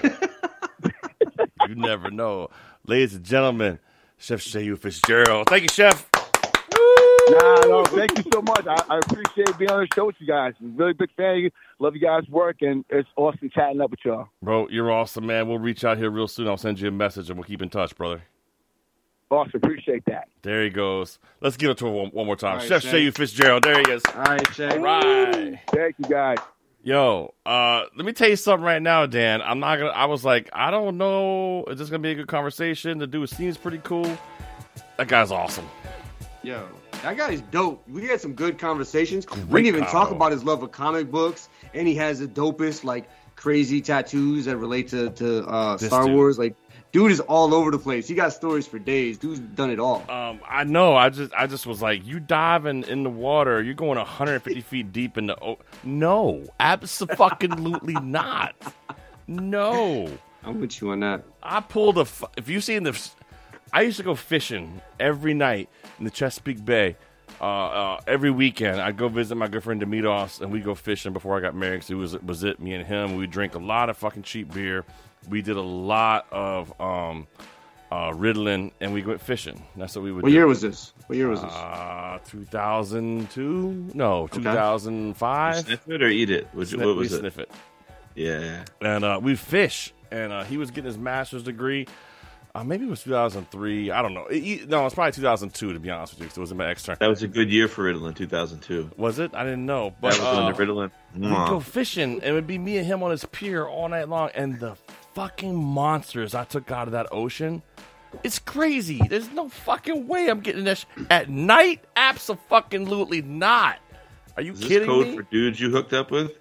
[SPEAKER 5] You never know. Ladies and gentlemen, Chef Shay U. Fitzgerald. Thank you, Chef.
[SPEAKER 15] Nah, no, thank you so much. I, I appreciate being on the show with you guys. I'm a really big fan of you. Love you guys' work, and it's awesome chatting up with y'all.
[SPEAKER 5] Bro, you're awesome, man. We'll reach out here real soon. I'll send you a message, and we'll keep in touch, brother.
[SPEAKER 15] Awesome. Appreciate that.
[SPEAKER 5] There he goes. Let's give it to him one, one more time.
[SPEAKER 6] All right,
[SPEAKER 5] Chef
[SPEAKER 6] Shay.
[SPEAKER 5] Shay U. Fitzgerald. There he is.
[SPEAKER 6] All right, Shay.
[SPEAKER 5] All right.
[SPEAKER 15] Thank you, guys.
[SPEAKER 5] Yo, uh, let me tell you something right now, Dan. I'm not gonna. I was like, I don't know. Is this gonna be a good conversation? The dude seems pretty cool. That guy's awesome.
[SPEAKER 6] Yo, that guy's dope. We had some good conversations. we
[SPEAKER 5] Great
[SPEAKER 6] didn't even talk
[SPEAKER 5] combo.
[SPEAKER 6] about his love of comic books, and he has the dopest, like, crazy tattoos that relate to, to uh,
[SPEAKER 5] This
[SPEAKER 6] Star
[SPEAKER 5] dude.
[SPEAKER 6] Wars. Like, dude is all over the place. He got stories for days. Dude's done it all.
[SPEAKER 5] Um, I know. I just, I just was like, you diving in the water. You're going one hundred fifty feet deep in the. O- no, absolutely not. No,
[SPEAKER 6] I'm with you on that.
[SPEAKER 5] I pulled a. F- if you seen the, I used to go fishing every night in the Chesapeake Bay. Uh, uh, every weekend, I'd go visit my good friend Demitos, and we'd go fishing before I got married. So it was was it me and him. We drank a lot of fucking cheap beer. We did a lot of um, uh, Ritalin, and we went fishing. That's what we would.
[SPEAKER 6] What
[SPEAKER 5] do.
[SPEAKER 6] year was this? What year was this?
[SPEAKER 5] Uh, two thousand two? No,
[SPEAKER 6] Okay.
[SPEAKER 5] two thousand five.
[SPEAKER 7] Sniff it or eat it? What,
[SPEAKER 5] Sniff,
[SPEAKER 7] what was
[SPEAKER 5] we
[SPEAKER 7] it?
[SPEAKER 5] sniff it.
[SPEAKER 7] Yeah.
[SPEAKER 5] And uh, we fish, and uh, he was getting his master's degree. Uh, maybe it was two thousand three. I don't know. It, it- no, it's probably two thousand two, to be honest with you, because it was my extern.
[SPEAKER 7] That was a good year for Ritalin, two thousand two.
[SPEAKER 5] Was it? I didn't know. But
[SPEAKER 7] That was
[SPEAKER 5] uh,
[SPEAKER 7] when the Ritalin.
[SPEAKER 5] we'd go fishing, and it would be me and him on his pier all night long, and the fucking monsters I took out of that ocean. It's crazy. There's no fucking way I'm getting this at night. Abso-fucking-lutely not. Are you
[SPEAKER 7] Is this
[SPEAKER 5] kidding
[SPEAKER 7] code
[SPEAKER 5] me?
[SPEAKER 7] for dudes you hooked up with?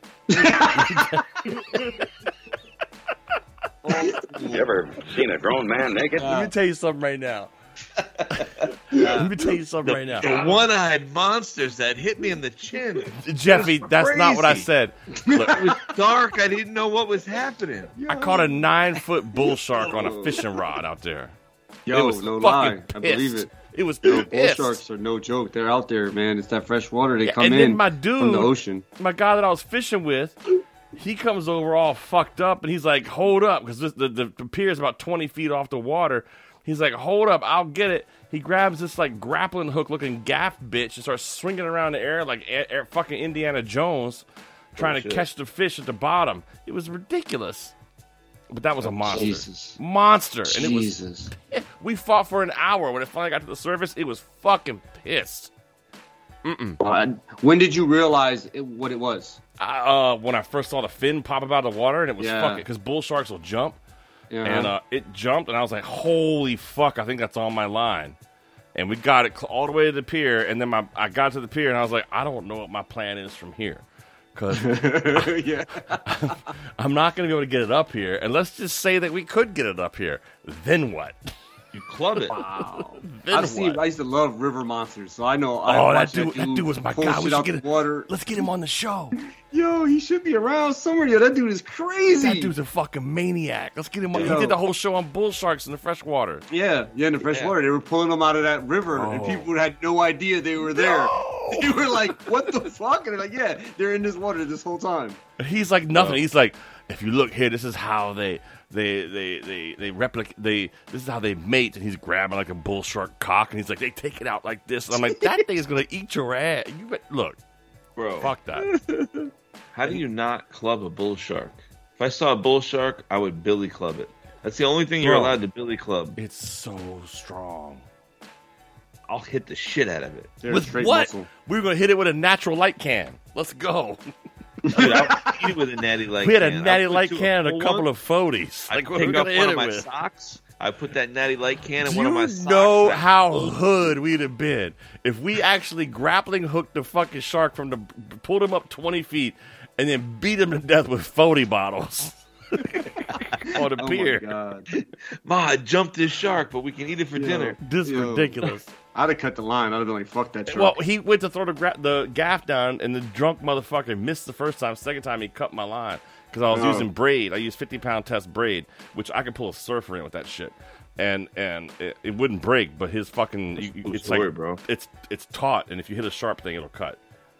[SPEAKER 17] You ever seen a grown man naked?
[SPEAKER 5] Let me tell you something right now. Let me tell you something right now.
[SPEAKER 7] The one-eyed monsters that hit me in the chin.
[SPEAKER 5] Jeffy,
[SPEAKER 7] It was
[SPEAKER 5] that's not what I
[SPEAKER 7] crazy.
[SPEAKER 5] said. Look,
[SPEAKER 7] It was dark. I didn't know what was happening.
[SPEAKER 5] I caught a nine-foot bull shark on a fishing rod out there.
[SPEAKER 6] Yo,
[SPEAKER 5] it was
[SPEAKER 6] no lie.
[SPEAKER 5] fucking
[SPEAKER 6] I believe
[SPEAKER 5] pissed.
[SPEAKER 6] it.
[SPEAKER 5] It was
[SPEAKER 6] Yo, bull
[SPEAKER 5] pissed.
[SPEAKER 6] sharks are no joke. They're out there, man. It's that fresh water. They
[SPEAKER 5] Yeah,
[SPEAKER 6] come
[SPEAKER 5] and
[SPEAKER 6] in
[SPEAKER 5] then my dude,
[SPEAKER 6] from the ocean.
[SPEAKER 5] my guy that I was fishing with, he comes over all fucked up, and he's like, "Hold up," because the, the the pier is about twenty feet off the water. He He's like, hold up, I'll get it. He grabs this like grappling hook looking gaff bitch and starts swinging around the air like air, air, fucking Indiana Jones, trying
[SPEAKER 7] oh,
[SPEAKER 5] to catch the fish at the bottom. It was ridiculous. But that was a monster.
[SPEAKER 6] Jesus.
[SPEAKER 5] Monster. And
[SPEAKER 6] Jesus.
[SPEAKER 5] it was we fought for an hour. When it finally got to the surface, it was fucking pissed. Mm-mm.
[SPEAKER 6] Uh, when did you realize it, what it was?
[SPEAKER 5] I, uh, when I first saw the fin pop up out of the water, and it was
[SPEAKER 6] Yeah.
[SPEAKER 5] fucking, because bull sharks will jump.
[SPEAKER 6] Yeah.
[SPEAKER 5] And uh, it jumped, and I was like, holy fuck, I think that's on my line. And we got it cl- all the way to the pier, and then my I got to the pier, and I was like, I don't know what my plan is from here. Because
[SPEAKER 6] yeah.
[SPEAKER 5] I'm not going to be able to get it up here. And let's just say that we could get it up here. Then what?
[SPEAKER 7] You club it.
[SPEAKER 6] Wow.
[SPEAKER 5] Then
[SPEAKER 6] I've seen,
[SPEAKER 5] what?
[SPEAKER 6] I used to love river monsters, so I know. I
[SPEAKER 5] Oh, that
[SPEAKER 6] watched
[SPEAKER 5] dude, that dude was my
[SPEAKER 6] pull
[SPEAKER 5] guy.
[SPEAKER 6] shit
[SPEAKER 5] We should
[SPEAKER 6] out
[SPEAKER 5] get
[SPEAKER 6] the
[SPEAKER 5] it.
[SPEAKER 6] water.
[SPEAKER 5] Let's get him on the show.
[SPEAKER 6] Yo, he should be around somewhere. Yo, that dude is crazy.
[SPEAKER 5] That dude's a fucking maniac. Let's get him on.
[SPEAKER 6] Yo.
[SPEAKER 5] He did the whole show on bull sharks in the freshwater.
[SPEAKER 6] Yeah, yeah, in the fresh
[SPEAKER 5] Yeah.
[SPEAKER 6] water. They were pulling them out of that river, and
[SPEAKER 5] Oh.
[SPEAKER 6] people had no idea they were there. They were like, what the fuck? And they're like, yeah, they're in this water this whole time.
[SPEAKER 5] He's like nothing. He's like, if you look here, this is how they they they they they replicate. They this is how they mate. And he's grabbing like a bull shark cock, and he's like, they take it out like this. And I'm like, that thing is gonna eat your ass. You bet, look,
[SPEAKER 7] Bro.
[SPEAKER 5] fuck that.
[SPEAKER 7] How do you not club a bull shark? If I saw a bull shark, I would billy club it. That's the only thing you're
[SPEAKER 5] Bro.
[SPEAKER 7] allowed to billy club.
[SPEAKER 5] It's so strong.
[SPEAKER 7] I'll hit the shit out of it.
[SPEAKER 6] They're
[SPEAKER 5] With
[SPEAKER 6] straight
[SPEAKER 5] what?
[SPEAKER 6] muscle.
[SPEAKER 5] We were gonna hit it with a natural light can. Let's go.
[SPEAKER 7] Dude, I would eat it with a natty light
[SPEAKER 5] we had
[SPEAKER 7] can.
[SPEAKER 5] a
[SPEAKER 7] I'll
[SPEAKER 5] natty
[SPEAKER 7] put
[SPEAKER 5] light
[SPEAKER 7] two-
[SPEAKER 5] can and a
[SPEAKER 7] full
[SPEAKER 5] couple
[SPEAKER 7] one.
[SPEAKER 5] of Fodies.
[SPEAKER 7] I
[SPEAKER 5] Like, what are
[SPEAKER 7] pick
[SPEAKER 5] we
[SPEAKER 7] up
[SPEAKER 5] gonna
[SPEAKER 7] one
[SPEAKER 5] hit
[SPEAKER 7] of
[SPEAKER 5] it
[SPEAKER 7] my
[SPEAKER 5] with?
[SPEAKER 7] socks. I put that natty light can in
[SPEAKER 5] Do
[SPEAKER 7] one of
[SPEAKER 5] you
[SPEAKER 7] my socks.
[SPEAKER 5] know
[SPEAKER 7] and I-
[SPEAKER 5] how hood we'd have been if we actually grappling hooked the fucking shark from the pulled him up twenty feet and then beat him to death with forty bottles on the
[SPEAKER 6] Oh
[SPEAKER 5] pier?
[SPEAKER 6] my god.
[SPEAKER 7] Ma, I jumped this shark, but we can eat it for
[SPEAKER 6] Yo.
[SPEAKER 7] dinner.
[SPEAKER 5] This is
[SPEAKER 6] Yo.
[SPEAKER 5] ridiculous.
[SPEAKER 6] I'd have cut the line. I'd have been like, fuck that
[SPEAKER 5] Well,
[SPEAKER 6] shark.
[SPEAKER 5] he went to throw the gra- the gaff down, and the drunk motherfucker missed the first time. Second time, he cut my line because I was
[SPEAKER 6] Oh.
[SPEAKER 5] using braid. I used fifty pound test braid, which I could pull a surfer in with that shit, and and it, it wouldn't break. But his fucking, you,
[SPEAKER 7] cool
[SPEAKER 5] it's
[SPEAKER 7] story,
[SPEAKER 5] like
[SPEAKER 7] bro.
[SPEAKER 5] it's it's taut, and if you hit a sharp thing, it'll cut.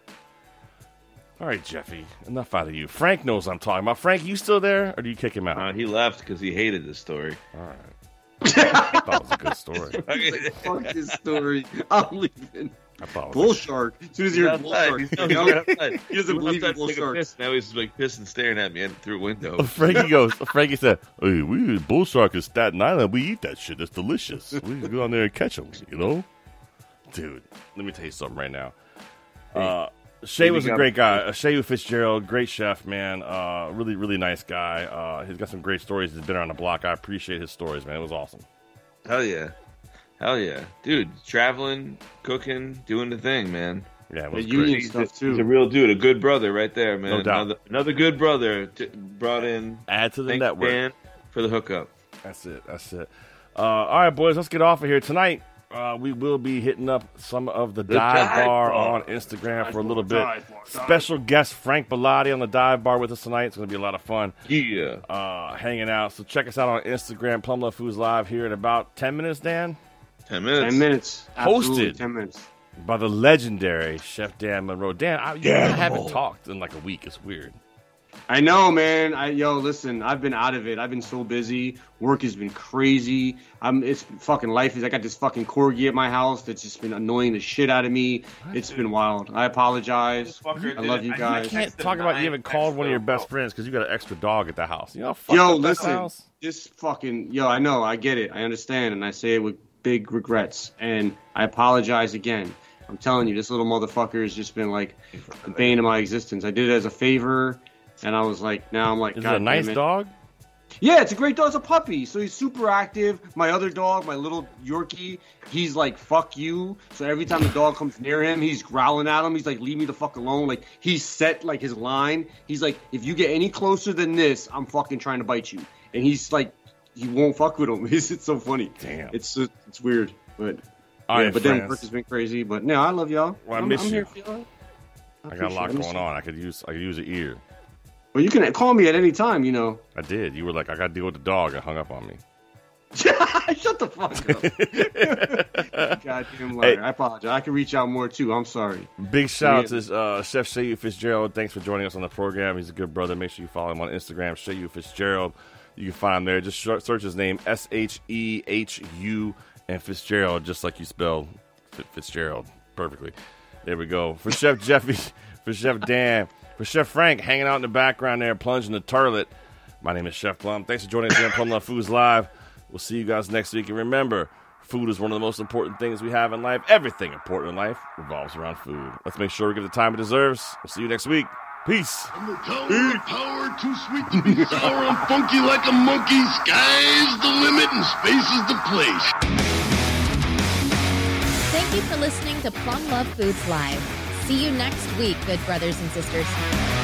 [SPEAKER 5] All right, Jeffy, enough out of you. Frank knows what I'm talking about. Frank, you still there, or do you kick him out?
[SPEAKER 7] Uh, he left because he hated this story.
[SPEAKER 5] All right. I thought it was a good story.
[SPEAKER 6] Fuck this story. I'm leaving.
[SPEAKER 5] I thought it was
[SPEAKER 6] Bull shark. As soon as you hear bull
[SPEAKER 7] outside.
[SPEAKER 6] shark,
[SPEAKER 7] He's
[SPEAKER 6] you
[SPEAKER 7] still
[SPEAKER 6] know,
[SPEAKER 7] outside.
[SPEAKER 6] he doesn't
[SPEAKER 7] He
[SPEAKER 6] believe in
[SPEAKER 7] went
[SPEAKER 6] bull
[SPEAKER 7] outside to take a
[SPEAKER 6] sharks.
[SPEAKER 7] piss. Now he's like pissing, staring at me through a window.
[SPEAKER 5] Oh, Frankie goes. Frankie said, "Hey, we bull shark in Staten Island. We eat that shit. It's delicious. We can go down there and catch them. You know, dude. Let me tell you something right now. Uh, Shay
[SPEAKER 7] Maybe
[SPEAKER 5] was a
[SPEAKER 7] got-
[SPEAKER 5] great guy. Uh, Shay Fitzgerald, great chef, man. Uh, really, really nice guy. Uh, he's got some great stories. He's been around the block. I appreciate his stories, man. It was awesome.
[SPEAKER 7] Hell yeah. Hell yeah. Dude, traveling, cooking, doing the thing, man.
[SPEAKER 5] Yeah, it
[SPEAKER 6] The
[SPEAKER 5] was
[SPEAKER 6] union
[SPEAKER 5] great.
[SPEAKER 6] stuff
[SPEAKER 7] He's
[SPEAKER 6] too.
[SPEAKER 7] a real dude, a good brother right there, man.
[SPEAKER 5] No doubt.
[SPEAKER 7] Another, another good brother t- brought in.
[SPEAKER 5] Add to the
[SPEAKER 7] Thanks,
[SPEAKER 5] network.
[SPEAKER 7] Dan, for the hookup.
[SPEAKER 5] That's it. That's it. Uh, all right, boys, let's get off of here tonight. Uh, we will be hitting up some of the,
[SPEAKER 7] The
[SPEAKER 5] dive,
[SPEAKER 7] dive
[SPEAKER 5] bar,
[SPEAKER 7] bar.
[SPEAKER 5] on Instagram for a little bit.
[SPEAKER 6] Dive bar, dive
[SPEAKER 5] Special guest Frank Bellotti on the dive bar with us tonight. It's going to be a lot of fun.
[SPEAKER 7] Yeah.
[SPEAKER 5] Uh, hanging out. So check us out on Instagram. Plum Love Foods Live here in about ten minutes, Dan.
[SPEAKER 7] Ten minutes.
[SPEAKER 6] Ten minutes. Absolutely,
[SPEAKER 5] Hosted.
[SPEAKER 6] Ten minutes.
[SPEAKER 5] By the legendary Chef Dan Monroe. Dan, I, you
[SPEAKER 7] Dan
[SPEAKER 5] haven't
[SPEAKER 7] Monroe.
[SPEAKER 5] talked in like a week. It's weird.
[SPEAKER 6] I know, man. I yo, listen. I've been out of it. I've been so busy. Work has been crazy. I'm. It's fucking life is. I got this fucking corgi at my house that's just been annoying the shit out of me. It's been wild. I apologize.
[SPEAKER 7] Fucker
[SPEAKER 6] I
[SPEAKER 7] did
[SPEAKER 6] love
[SPEAKER 7] it.
[SPEAKER 6] you
[SPEAKER 7] I
[SPEAKER 6] guys.
[SPEAKER 5] Can't
[SPEAKER 7] texted
[SPEAKER 5] talk about you
[SPEAKER 7] nine
[SPEAKER 5] haven't called one of your
[SPEAKER 7] texts
[SPEAKER 5] best
[SPEAKER 7] out.
[SPEAKER 5] friends because you got an extra dog at the house. You know, fuck
[SPEAKER 6] Yo,
[SPEAKER 5] up that
[SPEAKER 6] listen.
[SPEAKER 5] house.
[SPEAKER 6] This fucking yo. I know. I get it. I understand, and I say it with big regrets. And I apologize again. I'm telling you, this little motherfucker has just been like the bane of my existence. I did it as a favor, and I was like, now I'm like,
[SPEAKER 5] Is it
[SPEAKER 6] God
[SPEAKER 5] a nice
[SPEAKER 6] damn it.
[SPEAKER 5] dog?
[SPEAKER 6] Yeah, it's a great dog. It's a puppy, so he's super active. My other dog, my little Yorkie, he's like, fuck you. So every time the dog comes near him, he's growling at him. He's like, leave me the fuck alone. Like, he's set, like, his line. He's like, if you get any closer than this, I'm fucking trying to bite you. And he's like, he won't fuck with him. It's, it's so funny.
[SPEAKER 5] Damn.
[SPEAKER 6] It's just, it's weird. But,
[SPEAKER 5] All
[SPEAKER 6] yeah,
[SPEAKER 5] right,
[SPEAKER 6] but then
[SPEAKER 5] friends.
[SPEAKER 6] work has been crazy. But, no, I love y'all.
[SPEAKER 5] Well, I
[SPEAKER 6] I'm,
[SPEAKER 5] miss
[SPEAKER 6] I'm
[SPEAKER 5] you.
[SPEAKER 6] here for y'all.
[SPEAKER 5] I got a lot
[SPEAKER 6] appreciate it. I miss
[SPEAKER 5] going
[SPEAKER 6] you.
[SPEAKER 5] on. I could use I could use an ear.
[SPEAKER 6] Well, you can call me at any time, you know.
[SPEAKER 5] I did. You were like, I got to deal with the dog, and hung up on me.
[SPEAKER 6] Shut the fuck up. Goddamn liar.
[SPEAKER 5] Hey.
[SPEAKER 6] I apologize. I can reach out more, too. I'm sorry.
[SPEAKER 5] Big shout out to uh, Chef Shayu Fitzgerald. Thanks for joining us on the program. He's a good brother. Make sure you follow him on Instagram, Shayu Fitzgerald. You can find him there. Just search his name, S H E H U, and Fitzgerald, just like you spell Fitzgerald perfectly. There we go. For Chef Jeffy, for Chef Dan, for Chef Frank, hanging out in the background there, plunging the toilet. My name is Chef Plum. Thanks for joining us here on Plum Love Foods Live. We'll see you guys next week. And remember, food is one of the most important things we have in life. Everything important in life revolves around food. Let's make sure we give it the time it deserves. We'll see you next week. Peace.
[SPEAKER 2] The tower of power, too sweet to be sour and funky like a monkey. Sky's the limit and space is the place.
[SPEAKER 18] Thank you for listening to Plum Love Foods Live. See you next week, good brothers and sisters.